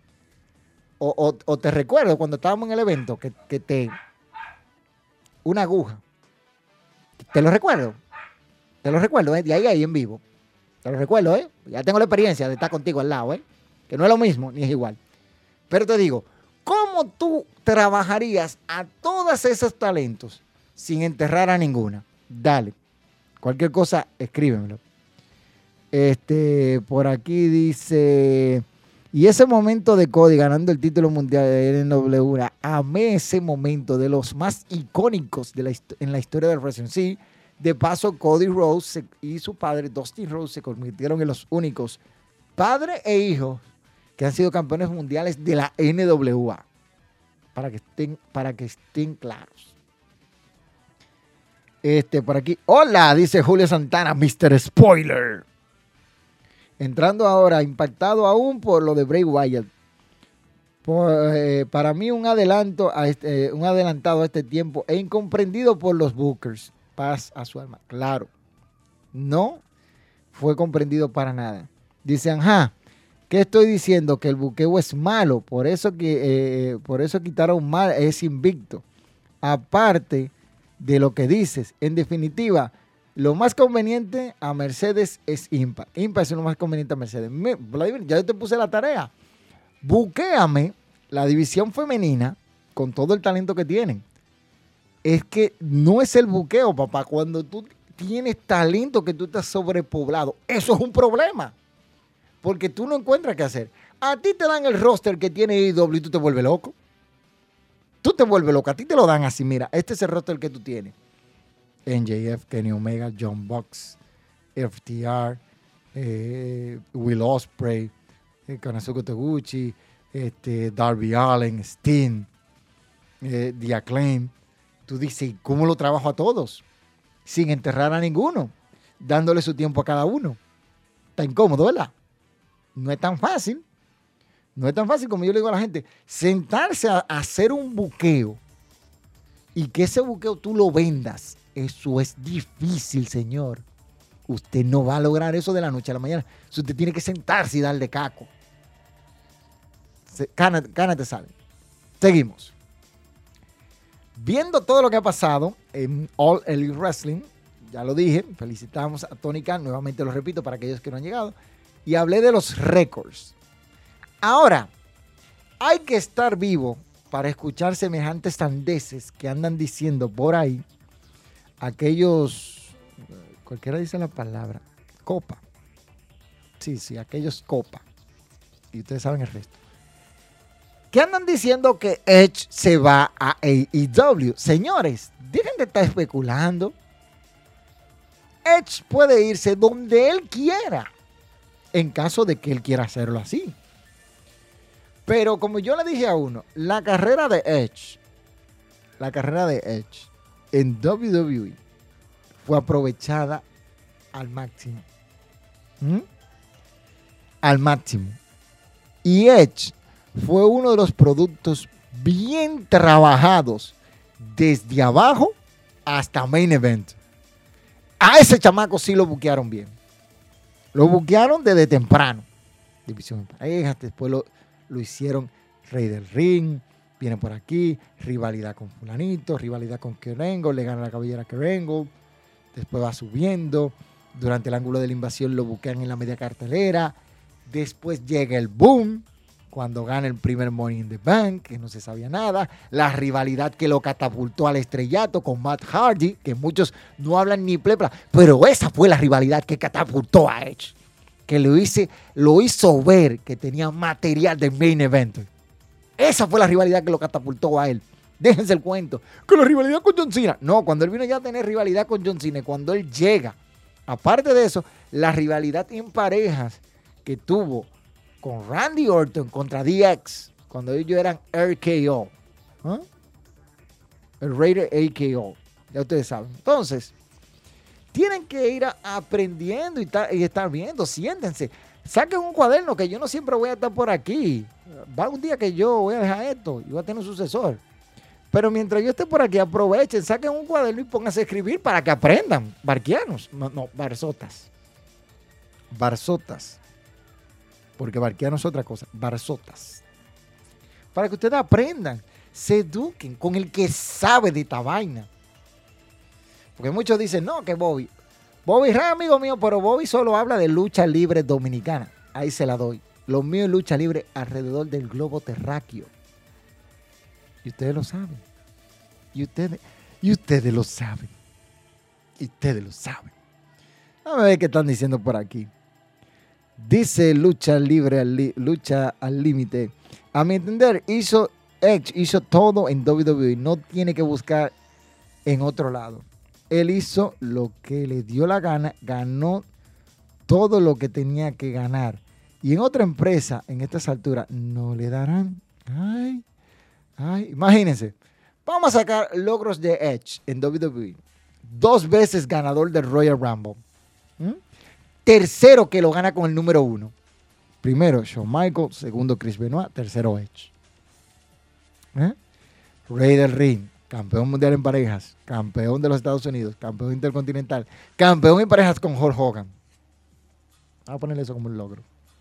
O, o, o te recuerdo cuando estábamos en el evento que, que te... Una aguja. Te lo recuerdo. Te lo recuerdo, ¿eh? De ahí ahí en vivo. Te lo recuerdo, ¿eh? Ya tengo la experiencia de estar contigo al lado, ¿eh? Que no es lo mismo, ni es igual. Pero te digo, ¿cómo tú trabajarías a todos esos talentos sin enterrar a ninguna? Dale. Cualquier cosa, escríbemelo. Este, por aquí dice... Y ese momento de Cody ganando el título mundial de N W A, amé ese momento, de los más icónicos de la, en la historia del wrestling. Sí, de paso, Cody Rhodes se, y su padre, Dusty Rhodes, se convirtieron en los únicos padre e hijo que han sido campeones mundiales de la N W A. Para que estén, para que estén claros. Este, por aquí. Hola, dice Julio Santana, mister Spoiler. Entrando ahora, impactado aún por lo de Bray Wyatt. Por, eh, para mí un adelanto a este, eh, un adelantado a este tiempo e incomprendido por los bookers. Paz a su alma. Claro, no fue comprendido para nada. Dicen, ajá, ¿qué estoy diciendo? Que el buqueo es malo, por eso, que, eh, por eso quitaron mal, es invicto. Aparte de lo que dices, en definitiva, lo más conveniente a Mercedes es Impact. Impact es lo más conveniente a Mercedes. Me, Vladimir, ya yo te puse la tarea. Buquéame la división femenina con todo el talento que tienen. Es que no es el buqueo, papá. Cuando tú tienes talento que tú estás sobrepoblado, eso es un problema. Porque tú no encuentras qué hacer. A ti te dan el roster que tiene A E W y tú te vuelves loco. Tú te vuelves loco. A ti te lo dan así. Mira, este es el roster que tú tienes. N J F, Kenny Omega, John Bucks, F T R, eh, Will Ospreay, eh, Konosuke Taguchi, este, Darby Allin, Sting, eh, The Acclaim. Tú dices, ¿cómo lo trabajo a todos? Sin enterrar a ninguno, dándole su tiempo a cada uno. Está incómodo, ¿verdad? No es tan fácil. No es tan fácil como yo le digo a la gente. Sentarse a, a hacer un buqueo y que ese buqueo tú lo vendas. Eso es difícil, señor. Usted no va a lograr eso de la noche a la mañana. Usted tiene que sentarse y darle caco. Ganas te salen. Seguimos. Viendo todo lo que ha pasado en All Elite Wrestling, ya lo dije, felicitamos a Tony Khan, nuevamente lo repito para aquellos que no han llegado, y hablé de los récords. Ahora, hay que estar vivo para escuchar semejantes sandeces que andan diciendo por ahí aquellos, cualquiera dice la palabra, copa. Sí, sí, aquellos copa. Y ustedes saben el resto. Que andan diciendo que Edge se va a A E W. Señores, dejen de estar especulando. Edge puede irse donde él quiera, en caso de que él quiera hacerlo así. Pero como yo le dije a uno, la carrera de Edge, la carrera de Edge en W W E fue aprovechada al máximo. ¿Mm? Al máximo. Y Edge fue uno de los productos bien trabajados desde abajo hasta Main Event. A ese chamaco sí lo buquearon bien. Lo buquearon desde temprano. División de parejas, después lo, lo hicieron Rey del Ring, viene por aquí, rivalidad con fulanito, rivalidad con Kurt Angle, le gana la cabellera a Kurt Angle, después va subiendo, durante el ángulo de la invasión lo buquean en la media cartelera, después llega el boom, cuando gana el primer Money in the Bank, que no se sabía nada, la rivalidad que lo catapultó al estrellato con Matt Hardy, que muchos no hablan ni plepla, pero esa fue la rivalidad que catapultó a Edge, que lo, hice, lo hizo ver que tenía material de main event. Esa fue la rivalidad que lo catapultó a él. Déjense el cuento. Que la rivalidad con John Cena. No, cuando él vino ya a tener rivalidad con John Cena, cuando él llega, aparte de eso, la rivalidad en parejas que tuvo con Randy Orton contra D X, cuando ellos eran R K O. ¿Ah? El Raider A K O. Ya ustedes saben. Entonces, tienen que ir a, aprendiendo y, ta, y estar viendo. Siéntense. Saquen un cuaderno, que yo no siempre voy a estar por aquí. Va un día que yo voy a dejar esto y voy a tener un sucesor. Pero mientras yo esté por aquí, aprovechen, saquen un cuaderno y pónganse a escribir para que aprendan. Barquianos. No, no, barzotas. Barzotas. Porque barquiano es otra cosa. Barzotas. Para que ustedes aprendan. Se eduquen con el que sabe de esta vaina. Porque muchos dicen, no, que Bobby. Bobby es amigo mío, pero Bobby solo habla de lucha libre dominicana. Ahí se la doy. Lo mío es lucha libre alrededor del globo terráqueo. Y ustedes lo saben. Y ustedes, y ustedes lo saben. Y ustedes lo saben. Vamos a ver qué están diciendo por aquí. Dice lucha libre, al li, lucha al límite. A mi entender, hizo Edge, hizo todo en W W E. No tiene que buscar en otro lado. Él hizo lo que le dio la gana, ganó todo lo que tenía que ganar. Y en otra empresa, en estas alturas, no le darán. Ay, ay, imagínense. Vamos a sacar logros de Edge en W W E. Dos veces ganador del Royal Rumble. ¿Mm? Tercero que lo gana con el número uno. Primero Shawn Michaels, segundo Chris Benoit, tercero Edge. ¿Eh? Rey del Ring, campeón mundial en parejas, campeón de los Estados Unidos, campeón intercontinental, campeón en parejas con Hulk Hogan. Vamos a ponerle eso como un logro.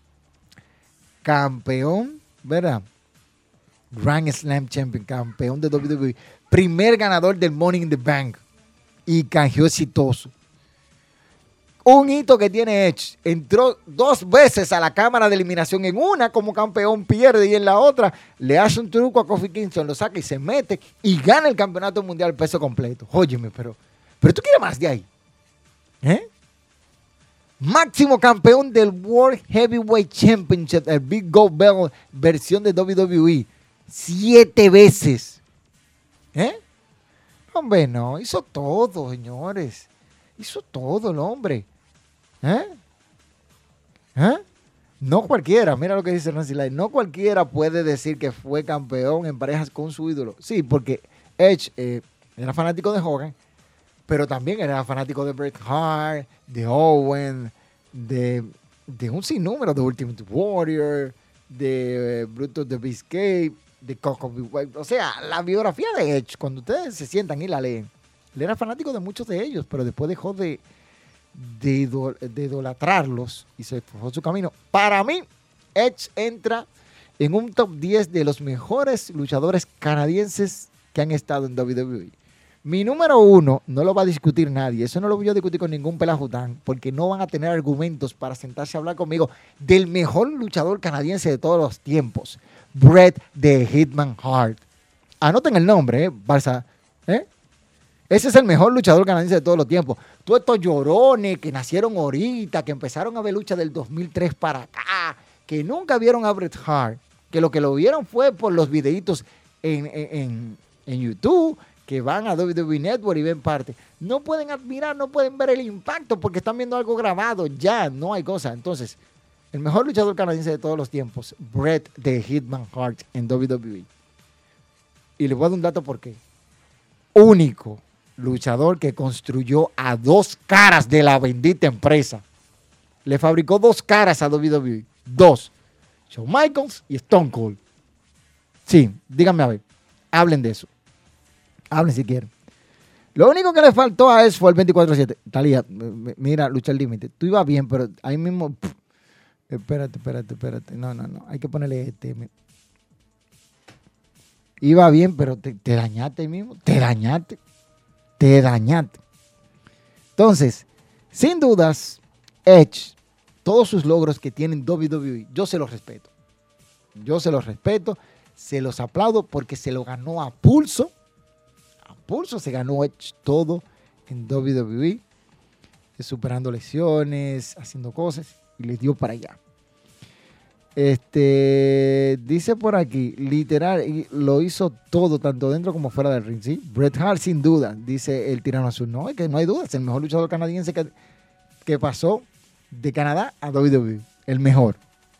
Campeón, ¿verdad? Grand Slam Champion, campeón de W W E, primer ganador del Money in the Bank y canjeó exitoso. Un hito que tiene Edge. Entró dos veces a la cámara de eliminación. En una como campeón pierde y en la otra le hace un truco a Kofi Kingston, lo saca y se mete y gana el campeonato mundial peso completo. Óyeme, pero, pero tú quieres más de ahí. ¿Eh? Máximo campeón del World Heavyweight Championship, el Big Gold Bell versión de W W E. Siete veces. ¿Eh? Hombre, no. Hizo todo, señores. Hizo todo el hombre. ¿Eh? ¿Eh? No cualquiera, mira lo que dice Nancy Light, no cualquiera puede decir que fue campeón en parejas con su ídolo. Sí, porque Edge eh, era fanático de Hogan, pero también era fanático de Bret Hart, de Owen, de, de un sinnúmero de Ultimate Warrior, de eh, Brutus the Beefcake, de Coco Beware. O sea, la biografía de Edge, cuando ustedes se sientan y la leen, él era fanático de muchos de ellos, pero después dejó de, de, idol, de idolatrarlos y se forjó su camino. Para mí, Edge entra en un top diez de los mejores luchadores canadienses que han estado en W W E. Mi número uno no lo va a discutir nadie. Eso no lo voy a discutir con ningún pelajután, porque no van a tener argumentos para sentarse a hablar conmigo del mejor luchador canadiense de todos los tiempos, Bret the Hitman Hart. Anoten el nombre, ¿eh? Barça, ¿eh? Ese es el mejor luchador canadiense de todos los tiempos. Todos estos llorones que nacieron ahorita, que empezaron a ver lucha del dos mil tres para acá, que nunca vieron a Bret Hart, que lo que lo vieron fue por los videitos en, en, en, en YouTube, que van a W W E Network y ven parte. No pueden admirar, no pueden ver el impacto porque están viendo algo grabado. Ya, no hay cosa. Entonces, el mejor luchador canadiense de todos los tiempos, Bret the Hitman Hart en W W E. Y les voy a dar un dato por qué. Único luchador que construyó a dos caras de la bendita empresa. Le fabricó dos caras a W W E. Dos. Shawn Michaels y Stone Cold. Sí, díganme a ver. Hablen de eso. Hablen si quieren. Lo único que le faltó a eso fue el veinticuatro siete. Talía, mira, lucha al límite. Tú ibas bien, pero ahí mismo... Pff, espérate, espérate, espérate. No, no, no. Hay que ponerle este. Iba bien, pero te, te dañaste ahí mismo. Te dañaste. Te dañaste. Entonces, sin dudas, Edge, todos sus logros que tiene en W W E, yo se los respeto. Yo se los respeto. Se los aplaudo porque se lo ganó a pulso. Pulso se ganó Edge todo en W W E, superando lesiones, haciendo cosas y le dio para allá. Este dice por aquí, literal, lo hizo todo, tanto dentro como fuera del ring, ¿sí? Bret Hart, sin duda, dice el Tirano Azul. No, es que no hay duda, es el mejor luchador canadiense que, que pasó de Canadá a W W E, el mejor.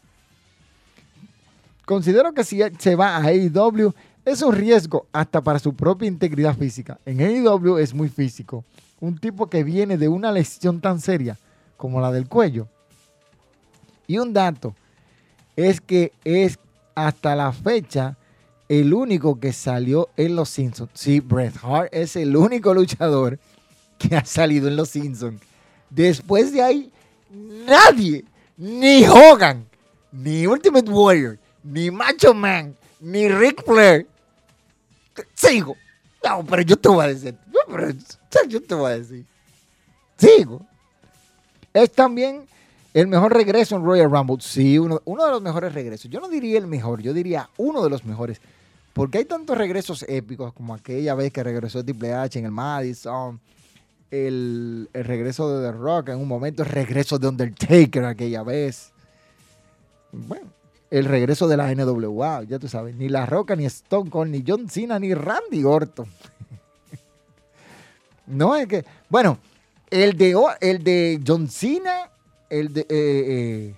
Considero que si se va a A E W, es un riesgo hasta para su propia integridad física. En A E W es muy físico. Un tipo que viene de una lesión tan seria como la del cuello. Y un dato es que es hasta la fecha el único que salió en Los Simpsons. Sí, Bret Hart es el único luchador que ha salido en Los Simpsons. Después de ahí, nadie, ni Hogan, ni Ultimate Warrior, ni Macho Man, ni Ric Flair. Sigo. No, pero yo te voy a decir. No, pero yo te voy a decir. Sigo. Es también el mejor regreso en Royal Rumble. Sí, uno, uno de los mejores regresos. Yo no diría el mejor, yo diría uno de los mejores. Porque hay tantos regresos épicos como aquella vez que regresó Triple H en el Madison. El, el regreso de The Rock en un momento. El regreso de Undertaker aquella vez. Bueno. El regreso de la N W A, ya tú sabes, ni La Roca, ni Stone Cold, ni John Cena, ni Randy Orton. No es que, bueno, el de, el de John Cena, el de, eh, eh,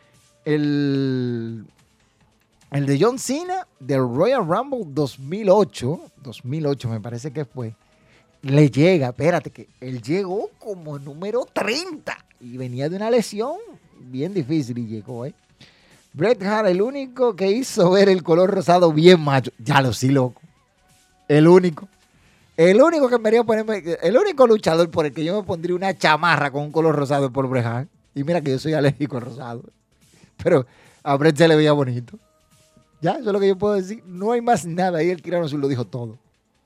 el, el de John Cena del Royal Rumble dos mil ocho, dos mil ocho me parece que fue, le llega, espérate, que él llegó como número treinta y venía de una lesión bien difícil y llegó, ¿eh? Bret Hart, el único que hizo ver el color rosado bien macho. Ya lo sí, loco. El único. El único que me haría ponerme, el único luchador por el que yo me pondría una chamarra con un color rosado es por Bret Hart. Y mira que yo soy alérgico al rosado. Pero a Bret se le veía bonito. Ya, eso es lo que yo puedo decir. No hay más nada. Ahí el Tirano Azul lo dijo todo.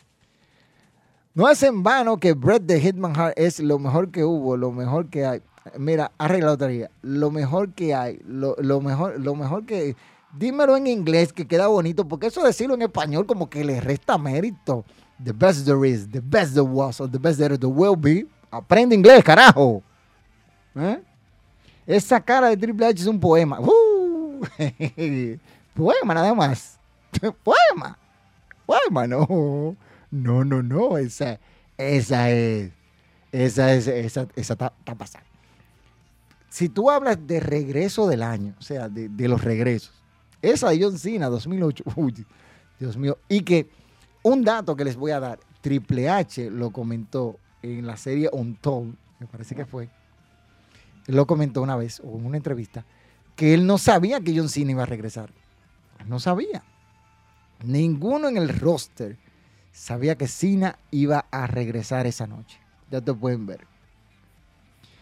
No es en vano que Bret the Hitman Hart es lo mejor que hubo, lo mejor que hay. Mira, arregla la lotería. Lo mejor que hay, lo, lo mejor, lo mejor que... Dímelo en inglés que queda bonito, porque eso decirlo en español como que le resta mérito. The best there is, the best there was, or the best there will be. Aprende inglés, carajo. ¿Eh? Esa cara de Triple H es un poema. Uh, poema nada más. Poema. Poema, no. No, no, no. Esa, esa es... Esa es... Esa, esa está, está pasando. Si tú hablas de regreso del año, o sea, de, de los regresos, esa de John Cena, dos mil ocho, uy, Dios mío, y que un dato que les voy a dar, Triple H lo comentó en la serie Untold, me parece que fue, él lo comentó una vez, o en una entrevista, que él no sabía que John Cena iba a regresar, no sabía, ninguno en el roster sabía que Cena iba a regresar esa noche, ya te pueden ver.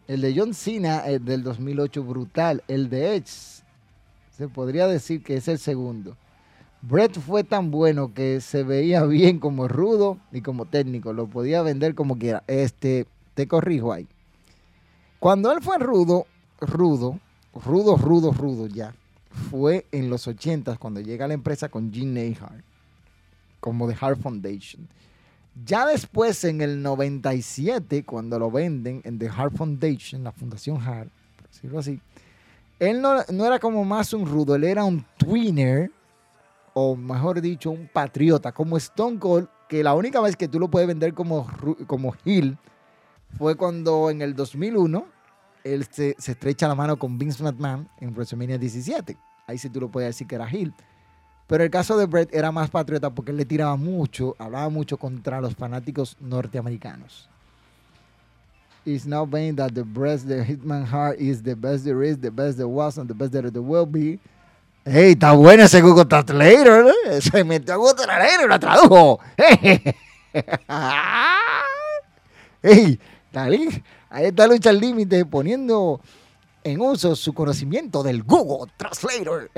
El de John Cena, el del dos mil ocho, brutal. El de Edge, se podría decir que es el segundo. Bret fue tan bueno que se veía bien como rudo y como técnico. Lo podía vender como quiera. Este, te corrijo ahí. Cuando él fue rudo, rudo, rudo, rudo, rudo ya, fue en los ochentas cuando llega a la empresa con Jim Neidhart, como The Hart Foundation. Ya después, en el noventa y siete, cuando lo venden en The Hart Foundation, la Fundación Hart, por decirlo así, él no, no era como más un rudo, él era un tweener, o mejor dicho, un patriota, como Stone Cold, que la única vez que tú lo puedes vender como, como heel fue cuando en el dos mil uno él se, se estrecha la mano con Vince McMahon en WrestleMania diecisiete. Ahí sí tú lo puedes decir que era heel. Pero el caso de Bret era más patriota porque él le tiraba mucho, hablaba mucho contra los fanáticos norteamericanos. It's now vain that the Bret, the Hitman Hart is the best there is, the best there was, and the best there will be. ¡Ey, está bueno ese Google Translator! ¿eh? Se metió a Google Translator y la tradujo. ¡Ey! Dale, ahí está Lucha al Límite poniendo en uso su conocimiento del Google Translator.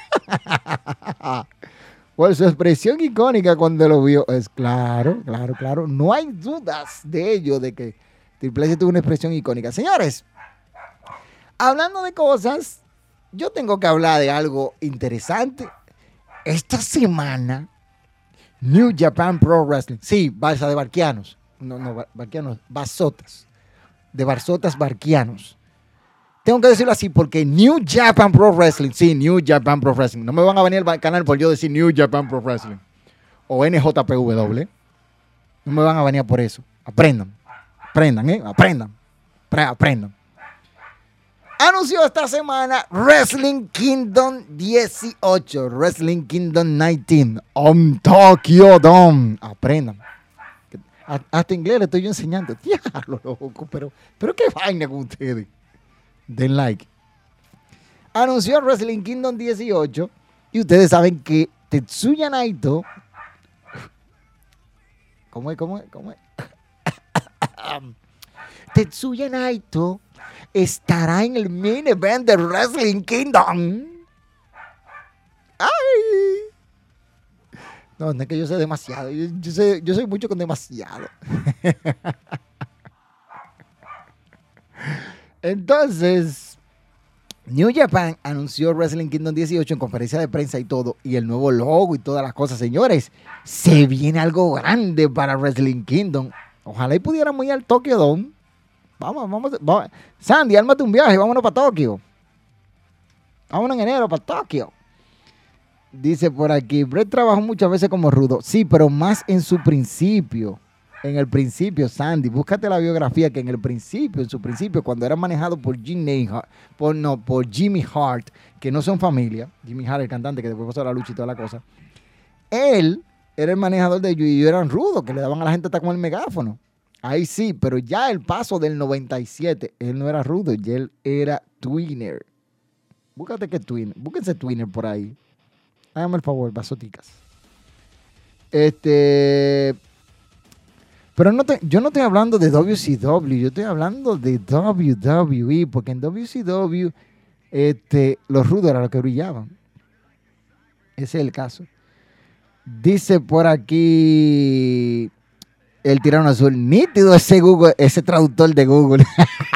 Por su expresión icónica cuando lo vio. Es claro, claro, claro. No hay dudas de ello, de que Triple H tuvo una expresión icónica. Señores, hablando de cosas, yo tengo que hablar de algo interesante. Esta semana, New Japan Pro Wrestling. Sí, balsa de barquianos. No, no, barquianos, basotas. De barsotas barquianos. Tengo que decirlo así porque New Japan Pro Wrestling. Sí, New Japan Pro Wrestling. No me van a venir al canal por yo decir New Japan Pro Wrestling. O N J P W. No me van a venir por eso. Aprendan. Aprendan, ¿eh? Aprendan. Aprendan. Anunció esta semana Wrestling Kingdom dieciocho. Wrestling Kingdom diecinueve. On Tokyo Dome. Aprendan. Hasta inglés le estoy yo enseñando. Diablo, loco. Pero, pero qué vaina con ustedes. Den like. Anunció Wrestling Kingdom dieciocho. Y ustedes saben que Tetsuya Naito. ¿Cómo es? ¿Cómo es? ¿Cómo es? Tetsuya Naito estará en el main event de Wrestling Kingdom. ¡Ay! No, no es que yo sé demasiado. Yo, yo, sé, yo soy mucho con demasiado. Entonces, New Japan anunció Wrestling Kingdom dieciocho en conferencia de prensa y todo, y el nuevo logo y todas las cosas. Señores, se viene algo grande para Wrestling Kingdom. Ojalá y pudiéramos ir al Tokyo Dome. Vamos, vamos, vamos. Sandy, ármate un viaje, vámonos para Tokio. Vámonos en enero para Tokio. Dice por aquí, Bret trabajó muchas veces como rudo. Sí, pero más en su principio. En el principio, Sandy, búscate la biografía, que en el principio, en su principio, cuando era manejado por Jim Neidhart, por, no, por Jimmy Hart, que no son familia, Jimmy Hart, el cantante, que después pasó a la lucha y toda la cosa, él era el manejador de ellos y ellos eran rudos, que le daban a la gente hasta con el megáfono. Ahí sí, pero ya el paso del noventa y siete, él no era rudo, y él era tweener. Búscate que tweener, búsquense tweener por ahí. Hágame el favor, basoticas. Este... Pero no te, yo no estoy hablando de W C W, yo estoy hablando de W W E, porque en W C W este, los rudos eran los que brillaban. Ese es el caso. Dice por aquí el tirano azul, nítido ese Google, ese traductor de Google.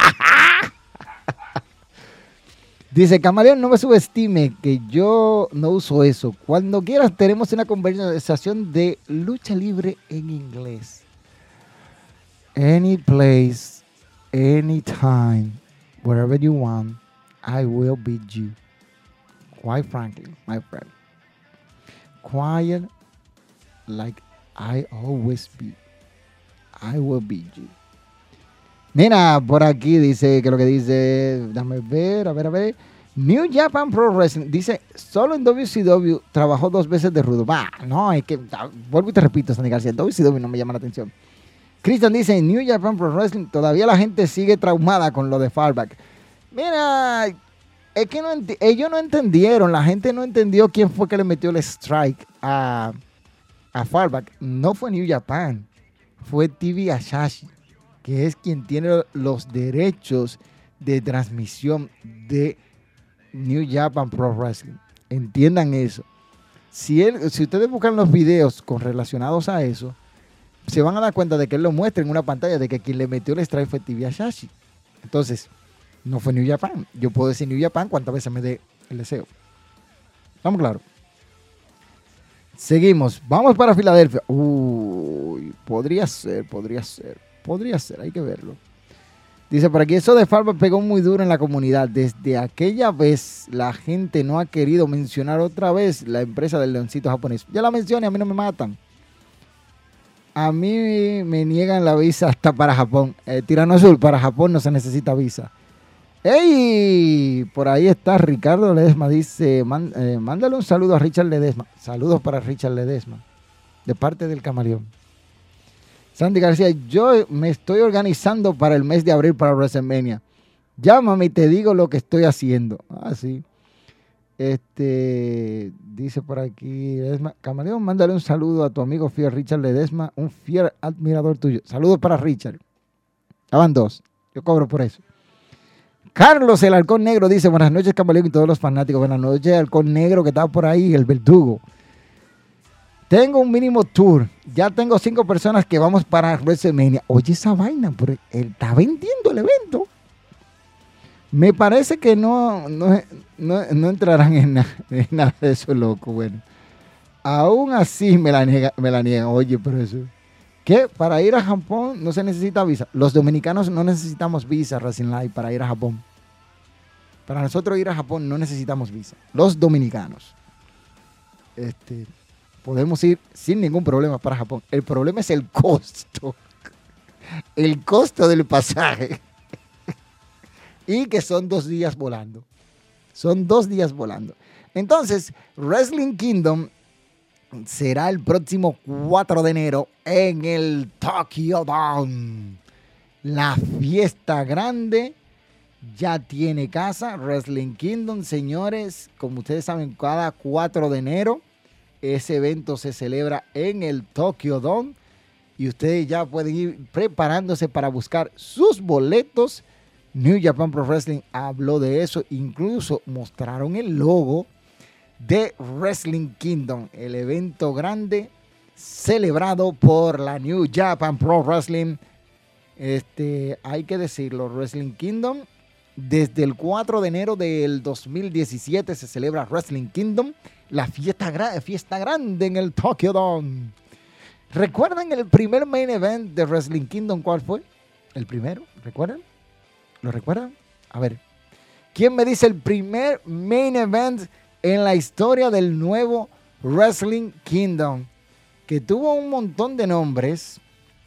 Dice, Camaleón, no me subestime, que yo no uso eso. Cuando quieras tenemos una conversación de lucha libre en inglés. Any place, anytime, wherever you want, I will beat you. Quite frankly, my friend. Quiet like I always be. I will beat you. Mira, por aquí dice que lo que dice, dame ver, a ver, a ver. New Japan Pro Wrestling dice, solo en W C W trabajó dos veces de rudo. Va, no, es que, vuelvo y te repito, Sandy García, W C W no me llama la atención. Christian dice, en New Japan Pro Wrestling todavía la gente sigue traumada con lo de Fallback. Mira, es que no ellos no entendieron, la gente no entendió quién fue que le metió el strike a, a Fallback. No fue New Japan, fue T V Asahi, que es quien tiene los derechos de transmisión de New Japan Pro Wrestling. Entiendan eso. Si, él, si ustedes buscan los videos con relacionados a eso, se van a dar cuenta de que él lo muestra en una pantalla de que quien le metió el strike fue T B Shashi. Entonces, no fue New Japan. Yo puedo decir New Japan cuantas veces me dé el deseo. ¿Estamos claros? Seguimos. Vamos para Filadelfia. Uy, podría ser, podría ser. Podría ser, hay que verlo. Dice por aquí, eso de Farber pegó muy duro en la comunidad. Desde aquella vez, la gente no ha querido mencionar otra vez la empresa del leoncito japonés. Ya la mencioné, a mí no me matan. A mí me niegan la visa hasta para Japón. Eh, Tirano Azul, para Japón no se necesita visa. ¡Ey! Por ahí está Ricardo Ledesma. Dice, man, eh, mándale un saludo a Richard Ledesma. Saludos para Richard Ledesma. De parte del Camaleón. Sandy García, yo me estoy organizando para el mes de abril para WrestleMania. Llámame y te digo lo que estoy haciendo. Ah, sí. Este, dice por aquí, Ledesma, Camaleón, mándale un saludo a tu amigo fiel Richard Ledesma, un fiel admirador tuyo. Saludos para Richard. Ya van dos. Yo cobro por eso. Carlos, el Halcón Negro, dice, buenas noches, Camaleón y todos los fanáticos. Buenas noches, Halcón Negro, que está por ahí, el verdugo. Tengo un mínimo tour. Ya tengo cinco personas que vamos para WrestleMania. Oye, esa vaina, pero él está vendiendo el evento. Me parece que no, no, no, no entrarán en, na, en nada de eso, loco. Bueno, aún así me la, niega, me la niegan. Oye, pero eso... ¿Qué? Para ir a Japón no se necesita visa. Los dominicanos no necesitamos visa, Wrestling Live, para ir a Japón. Para nosotros ir a Japón no necesitamos visa. Los dominicanos. Este... Podemos ir sin ningún problema para Japón. El problema es el costo. El costo del pasaje. Y que son dos días volando. Son dos días volando. Entonces, Wrestling Kingdom será el próximo cuatro de enero en el Tokyo Dome. La fiesta grande ya tiene casa. Wrestling Kingdom, señores, como ustedes saben, cada cuatro de enero ese evento se celebra en el Tokyo Dome y ustedes ya pueden ir preparándose para buscar sus boletos. New Japan Pro Wrestling habló de eso, incluso mostraron el logo de Wrestling Kingdom, el evento grande celebrado por la New Japan Pro Wrestling. Este, hay que decirlo, Wrestling Kingdom, desde el cuatro de enero del dos mil diecisiete se celebra Wrestling Kingdom, la fiesta, gra fiesta grande en el Tokyo Dome. ¿Recuerdan el primer main event de Wrestling Kingdom? ¿Cuál fue? El primero, ¿recuerdan? ¿Lo recuerdan? A ver, ¿quién me dice el primer main event en la historia del nuevo Wrestling Kingdom? Que tuvo un montón de nombres.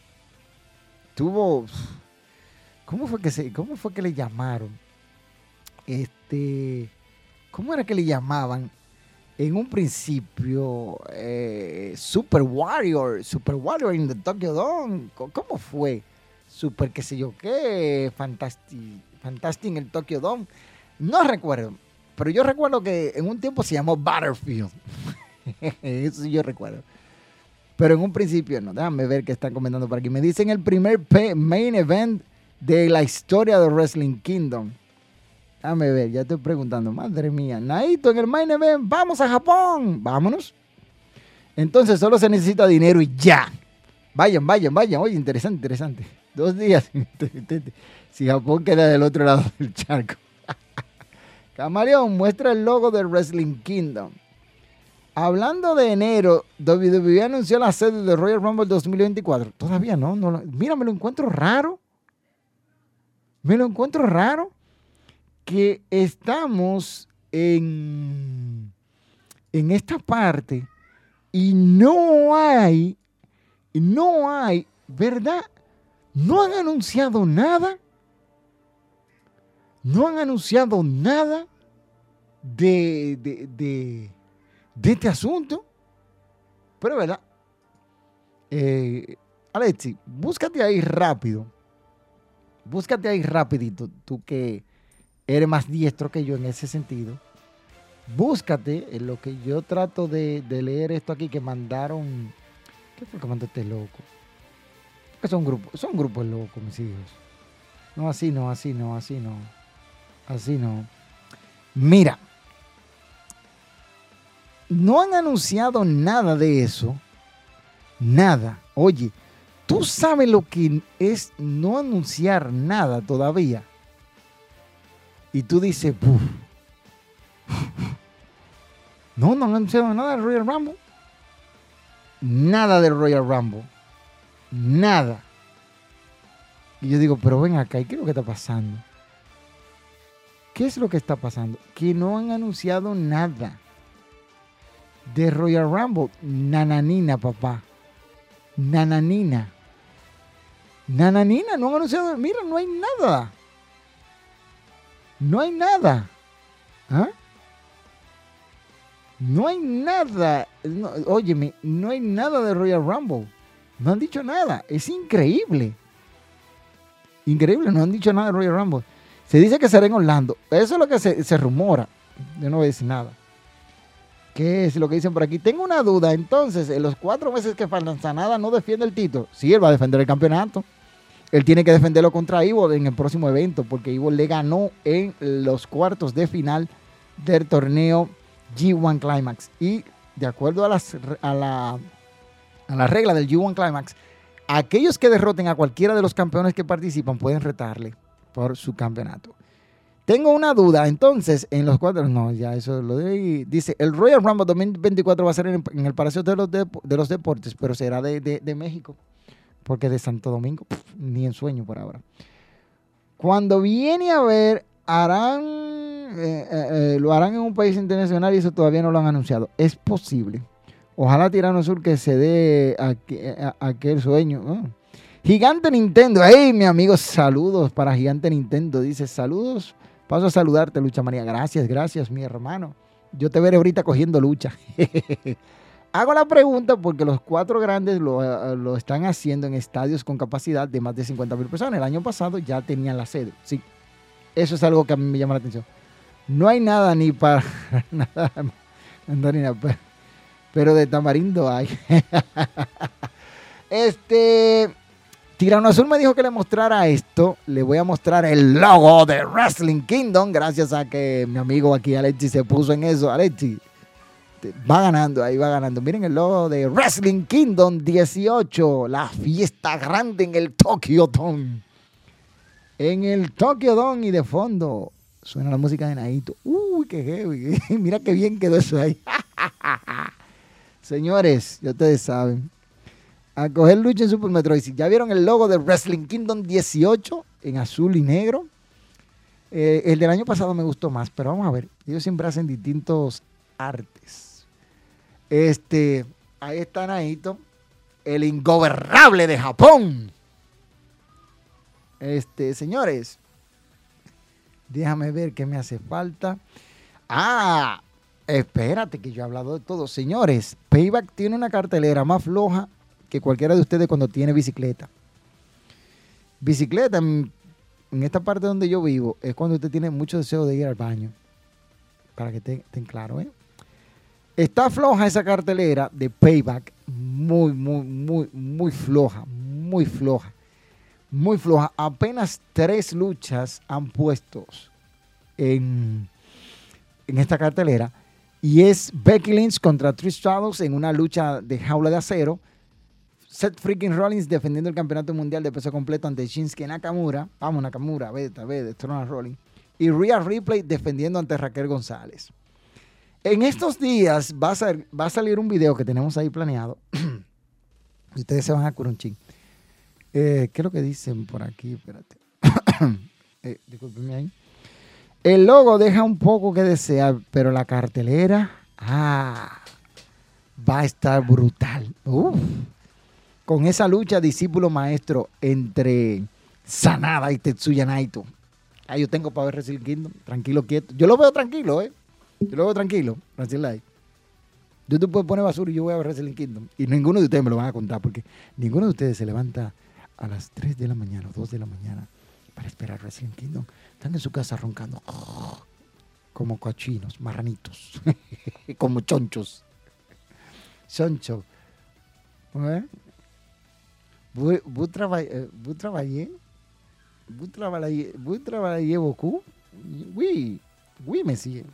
Tuvo... ¿Cómo fue que se, cómo fue que le llamaron? Este... ¿Cómo era que le llamaban? En un principio, eh, Super Warrior, Super Warrior in the Tokyo Dome. ¿Cómo fue? Super qué sé yo qué, Fantastic, Fantastic en el Tokyo Dome. No recuerdo, pero yo recuerdo que en un tiempo se llamó Battlefield. Eso sí yo recuerdo. Pero en un principio no. Déjame ver qué están comentando por aquí. Me dicen el primer main event de la historia de Wrestling Kingdom. Déjame ver, ya estoy preguntando. Madre mía. Naito, en el main event, vamos a Japón. Vámonos. Entonces solo se necesita dinero y ya. Vayan, vayan, vayan. Oye, interesante, interesante. Dos días. Si Japón queda del otro lado del charco. Camaleón, muestra el logo del Wrestling Kingdom. Hablando de enero, W W E anunció la sede de Royal Rumble dos mil veinticuatro. Todavía no, no. Mira, me lo encuentro raro. Me lo encuentro raro que estamos en, en esta parte y no hay, no hay, ¿verdad? No han anunciado nada. No han anunciado nada de, de, de, de este asunto. Pero, ¿verdad? Eh, Alexi, búscate ahí rápido. Búscate ahí rapidito, tú que eres más diestro que yo en ese sentido. Búscate en lo que yo trato de, de leer esto aquí que mandaron. ¿Qué fue que mandó este loco? Que son grupos, son grupos locos, mis hijos. No, así no, así no, así no. Así no. Mira, no han anunciado nada de eso. Nada. Oye, ¿tú sabes lo que es no anunciar nada todavía? Y tú dices, puf. No, no han anunciado nada del Royal Rumble. Nada del Royal Rumble. Nada. Y yo digo, pero ven acá, ¿y qué es lo que está pasando? ¿Qué es lo que está pasando? Que no han anunciado nada de Royal Rumble. Nananina, papá. Nananina. Nananina, no han anunciado. Mira, no hay nada. No hay nada. ¿Ah? No hay nada. No, óyeme, no hay nada de Royal Rumble. No han dicho nada. Es increíble. Increíble, no han dicho nada de Royal Rumble. Se dice que será en Orlando. Eso es lo que se, se rumora. Yo no voy a decir nada. ¿Qué es lo que dicen por aquí? Tengo una duda. Entonces, en los cuatro meses que faltan, Sanada no defiende el título. Sí, él va a defender el campeonato. Él tiene que defenderlo contra Ivo en el próximo evento, porque Ivo le ganó en los cuartos de final del torneo G uno Climax. Y de acuerdo a, las, a, la, a la regla del G uno Climax, aquellos que derroten a cualquiera de los campeones que participan pueden retarle por su campeonato. Tengo una duda, entonces, en los cuatro, no, ya eso lo de, dice, el Royal Rumble dos mil veinticuatro va a ser en, en el Palacio de los, de, de los Deportes, pero será de, de, de México, porque de Santo Domingo, pff, ni en sueño por ahora. Cuando viene a ver, harán, eh, eh, eh, lo harán en un país internacional y eso todavía no lo han anunciado. Es posible. Ojalá Tirano Sur que se dé a, a, a aquel sueño, ¿no? Gigante Nintendo, hey mi amigo, saludos para Gigante Nintendo, dice saludos, paso a saludarte Lucha María, gracias, gracias mi hermano, yo te veré ahorita cogiendo lucha. Hago la pregunta porque los cuatro grandes lo, lo están haciendo en estadios con capacidad de más de cincuenta mil personas, el año pasado ya tenían la sede, sí, eso es algo que a mí me llama la atención, no hay nada ni para nada, Antonina, pero de tamarindo hay. este... Tirano Azul me dijo que le mostrara esto. Le voy a mostrar el logo de Wrestling Kingdom. Gracias a que mi amigo aquí, Alexi, se puso en eso. Alexi, va ganando, ahí va ganando. Miren el logo de Wrestling Kingdom dieciocho. La fiesta grande en el Tokyo Dome. En el Tokyo Dome y de fondo suena la música de Naito. Uy, qué heavy. Mira qué bien quedó eso ahí. Señores, ya ustedes saben. A coger lucha en Super Metroid. Si ya vieron el logo de Wrestling Kingdom dieciocho en azul y negro. Eh, el del año pasado me gustó más, pero vamos a ver. Ellos siempre hacen distintos artes. Este, ahí está Naito, el ingobernable de Japón. Este, señores, déjame ver qué me hace falta. Ah, espérate que yo he hablado de todo. Señores, Payback tiene una cartelera más floja que cualquiera de ustedes cuando tiene bicicleta. Bicicleta, en, en esta parte donde yo vivo, es cuando usted tiene mucho deseo de ir al baño. Para que estén claros, ¿eh? Está floja esa cartelera de Payback. Muy, muy, muy, muy floja. Muy floja. Muy floja. Apenas tres luchas han puesto en, en esta cartelera. Y es Becky Lynch contra Trish Stratus en una lucha de jaula de acero. Seth freaking Rollins defendiendo el campeonato mundial de peso completo ante Shinsuke Nakamura. Vamos, Nakamura, vete, vete, destrona a Rollins. Y Rhea Ripley defendiendo ante Raquel González. En estos días va a, ser, va a salir un video que tenemos ahí planeado. Y ustedes se van a curunchín. Eh, ¿Qué es lo que dicen por aquí? Espérate. eh, discúlpenme ahí. El logo deja un poco que desear, pero la cartelera ah, va a estar brutal. Uf. Con esa lucha discípulo maestro entre Sanada y Tetsuya Naito. Ah, yo tengo para ver Wrestle Kingdom, tranquilo, quieto. Yo lo veo tranquilo, ¿eh? Yo lo veo tranquilo, Wrestle Live. Yo te puedo poner basura y yo voy a ver Wrestle Kingdom. Y ninguno de ustedes me lo van a contar, porque ninguno de ustedes se levanta a las tres de la mañana o dos de la mañana para esperar Wrestle Kingdom. Están en su casa roncando. Oh, como cochinos, marranitos. Como chonchos. Choncho. ¿Eh? Vous travaillez, vous travaillez, vous travaillez, vous travaillez beaucoup. Oui, oui, me siguen.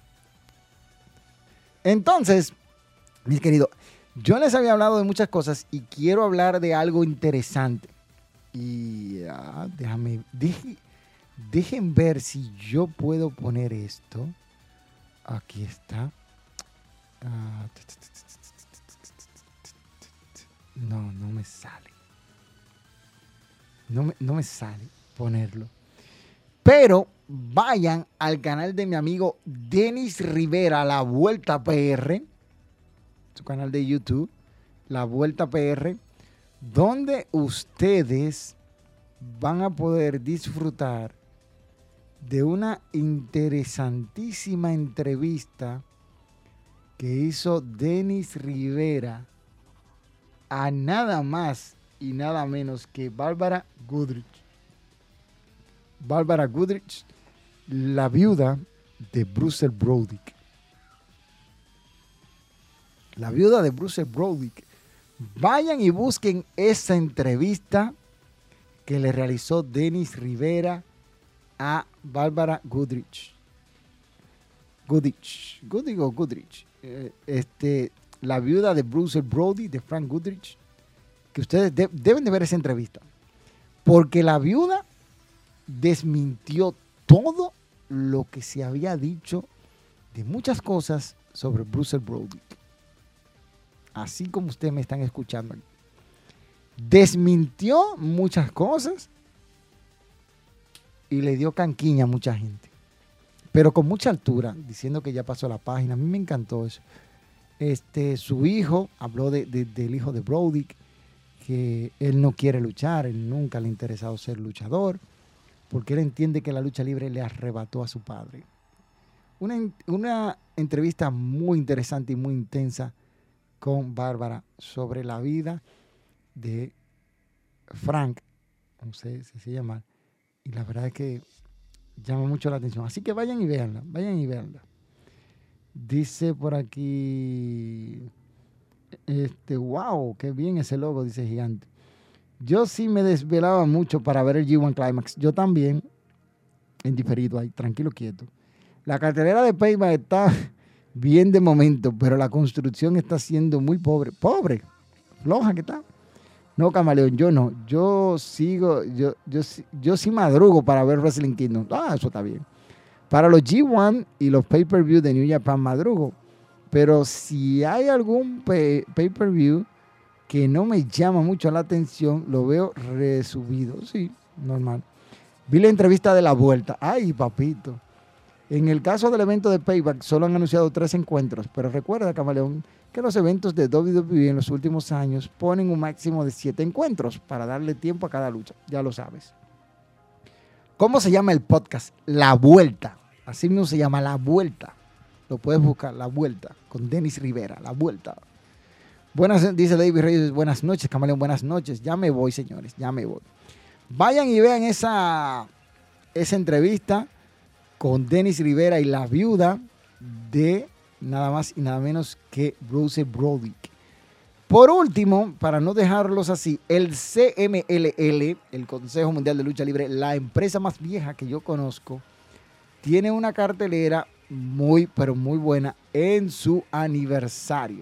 Entonces, mis queridos, yo les había hablado de muchas cosas y quiero hablar de algo interesante. Y ah, déjame, deje, dejen ver si yo puedo poner esto. Aquí está. Ah, no, no me sale. No me, no me sale ponerlo. Pero vayan al canal de mi amigo Denis Rivera, La Vuelta P R, su canal de YouTube, La Vuelta P R, donde ustedes van a poder disfrutar de una interesantísima entrevista que hizo Denis Rivera a nada más y nada menos que Bárbara Goodrich. Bárbara Goodrich, la viuda de Bruce Brodick. La viuda de Bruce Brodick. Vayan y busquen esa entrevista que le realizó Denis Rivera a Bárbara Goodrich. Goodrich. Goodrich o Goodrich. Eh, este, la viuda de Bruce Brody, de Frank Goodrich. Que ustedes de, deben de ver esa entrevista. Porque la viuda desmintió todo lo que se había dicho de muchas cosas sobre Bruce Brody. Así como ustedes me están escuchando. Desmintió muchas cosas y le dio canquiña a mucha gente. Pero con mucha altura, diciendo que ya pasó la página. A mí me encantó eso. Este, su hijo habló de, de, del hijo de Brody, que él no quiere luchar, él nunca le ha interesado ser luchador, porque él entiende que la lucha libre le arrebató a su padre. Una, una entrevista muy interesante y muy intensa con Bárbara sobre la vida de Frank, no sé si se llama, y la verdad es que llama mucho la atención. Así que vayan y véanla, vayan y véanla. Dice por aquí, este, wow, qué bien ese logo, dice Gigante. Yo sí me desvelaba mucho para ver el G uno Climax. Yo también, en diferido ahí, tranquilo, quieto. La cartelera de Payback está bien de momento, pero la construcción está siendo muy pobre. Pobre, floja que está. No, Camaleón, yo no. Yo sigo, yo, yo, yo sí madrugo para ver Wrestling Kingdom. Ah, eso está bien. Para los G uno y los pay-per-view de New Japan madrugo. Pero si hay algún pay- pay-per-view que no me llama mucho la atención, lo veo resubido. Sí, normal. Vi la entrevista de La Vuelta. Ay, papito. En el caso del evento de Payback, solo han anunciado tres encuentros. Pero recuerda, Camaleón, que los eventos de W W E en los últimos años ponen un máximo de siete encuentros para darle tiempo a cada lucha. Ya lo sabes. ¿Cómo se llama el podcast? La Vuelta. Así mismo se llama La Vuelta. Lo puedes buscar, La Vuelta, con Denis Rivera, La Vuelta. Buenas, dice David Reyes, buenas noches, Camaleón, buenas noches. Ya me voy, señores, ya me voy. Vayan y vean esa, esa entrevista con Denis Rivera y la viuda de nada más y nada menos que Bruce Brodick. Por último, para no dejarlos así, el C M L L, el Consejo Mundial de Lucha Libre, la empresa más vieja que yo conozco, tiene una cartelera muy, pero muy buena en su aniversario.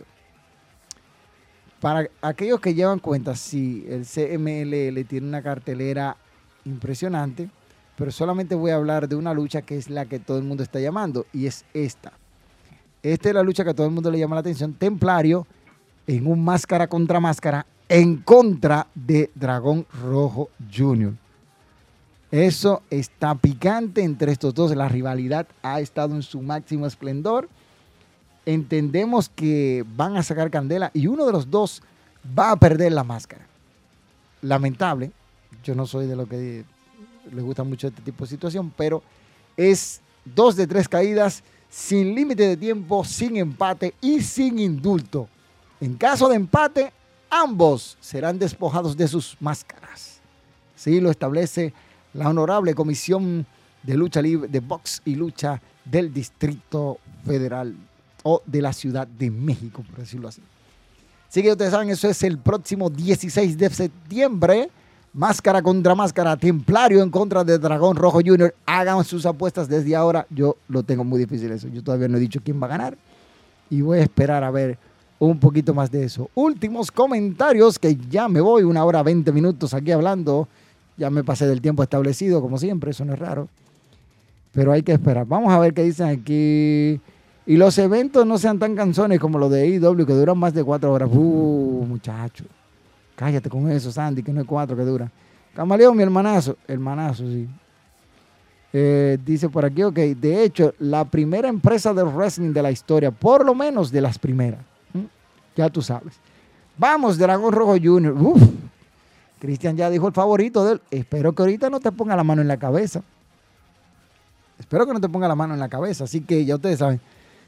Para aquellos que llevan cuenta, sí, el C M L L tiene una cartelera impresionante, pero solamente voy a hablar de una lucha que es la que todo el mundo está llamando, y es esta. Esta es la lucha que a todo el mundo le llama la atención, Templario en un máscara contra máscara en contra de Dragón Rojo junior Eso está picante entre estos dos, la rivalidad ha estado en su máximo esplendor. Entendemos que van a sacar candela y uno de los dos va a perder la máscara. Lamentable, yo no soy de lo que le gusta mucho este tipo de situación, pero es dos de tres caídas, sin límite de tiempo, sin empate y sin indulto. En caso de empate, ambos serán despojados de sus máscaras. Sí, lo establece la honorable Comisión de Lucha Libre, de Box y Lucha del Distrito Federal o de la Ciudad de México, por decirlo así. Así que ustedes saben, eso es el próximo dieciséis de septiembre Máscara contra máscara, Templario en contra de Dragón Rojo junior Hagan sus apuestas desde ahora. Yo lo tengo muy difícil eso. Yo todavía no he dicho quién va a ganar. Y voy a esperar a ver un poquito más de eso. Últimos comentarios, que ya me voy. Una hora, veinte minutos aquí hablando. Ya me pasé del tiempo establecido, como siempre. Eso no es raro. Pero hay que esperar. Vamos a ver qué dicen aquí. Y los eventos no sean tan cansones como los de A E W, que duran más de cuatro horas. Uh, muchacho. Cállate con eso, Sandy, que no es cuatro que dura. Camaleón, mi hermanazo. Hermanazo, sí. Eh, dice por aquí, ok. De hecho, la primera empresa de wrestling de la historia, por lo menos de las primeras. ¿Mm? Ya tú sabes. Vamos, Dragón Rojo junior Uf. Cristian ya dijo el favorito de él. Espero que ahorita no te ponga la mano en la cabeza. Espero que no te ponga la mano en la cabeza. Así que ya ustedes saben.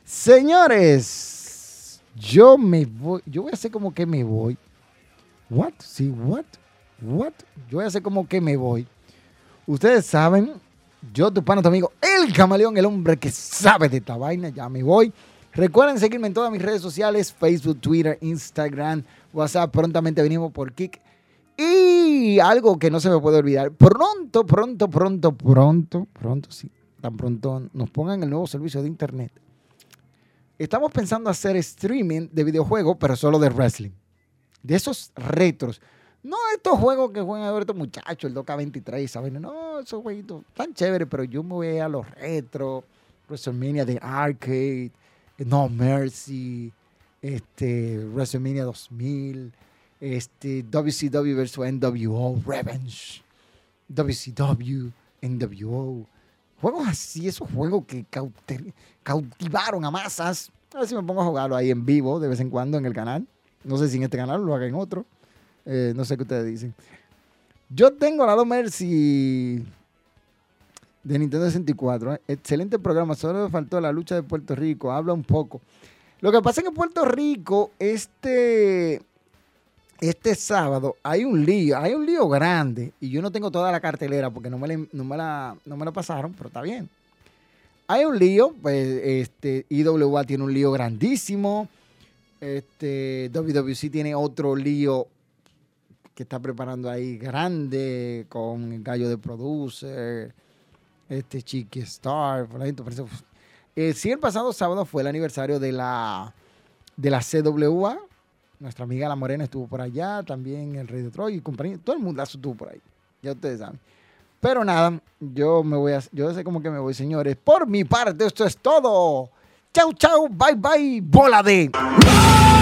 Señores, yo me voy. Yo voy a hacer como que me voy. What? Sí, what? What? Yo voy a hacer como que me voy. Ustedes saben, yo, tu pana, tu amigo, el Camaleón, el hombre que sabe de esta vaina, ya me voy. Recuerden seguirme en todas mis redes sociales, Facebook, Twitter, Instagram, WhatsApp. Prontamente venimos por Kick. Y algo que no se me puede olvidar. Pronto, pronto, pronto, pronto, pronto, sí. Tan pronto nos pongan el nuevo servicio de internet. Estamos pensando hacer streaming de videojuegos, pero solo de wrestling. De esos retros. No estos juegos que juegan ahorita muchachos, el dos K veintitrés, ¿saben? No, esos jueguitos tan chéveres, pero yo me voy a los retros, WrestleMania de Arcade, No Mercy, este, WrestleMania dos mil, este, W C W versus N W O, Revenge, W C W, N W O. Juegos así, esos juegos que cautivaron a masas. A ver si me pongo a jugarlo ahí en vivo de vez en cuando en el canal. No sé si en este canal lo haga en otro. Eh, no sé qué ustedes dicen. Yo tengo la No Mercy de Nintendo sesenta y cuatro. ¿eh? Excelente programa. Solo me faltó la lucha de Puerto Rico. Habla un poco. Lo que pasa es que en Puerto Rico, este, este sábado, hay un lío. Hay un lío grande. Y yo no tengo toda la cartelera porque no me la, no me la, no me la pasaron, pero está bien. Hay un lío. Pues este, I W A tiene un lío grandísimo. Este, W W C tiene otro lío que está preparando ahí grande con el gallo de producer, este Chiqui Star. Por ahí, parece, eh, sí, el pasado sábado fue el aniversario de la, de la C W A. Nuestra amiga La Morena estuvo por allá, también el Rey de Troy y compañía. Todo el mundo estuvo por ahí, ya ustedes saben. Pero nada, yo me voy a, yo sé cómo que me voy, señores. Por mi parte, esto es todo. Chau, chau, bye, bye, bola de...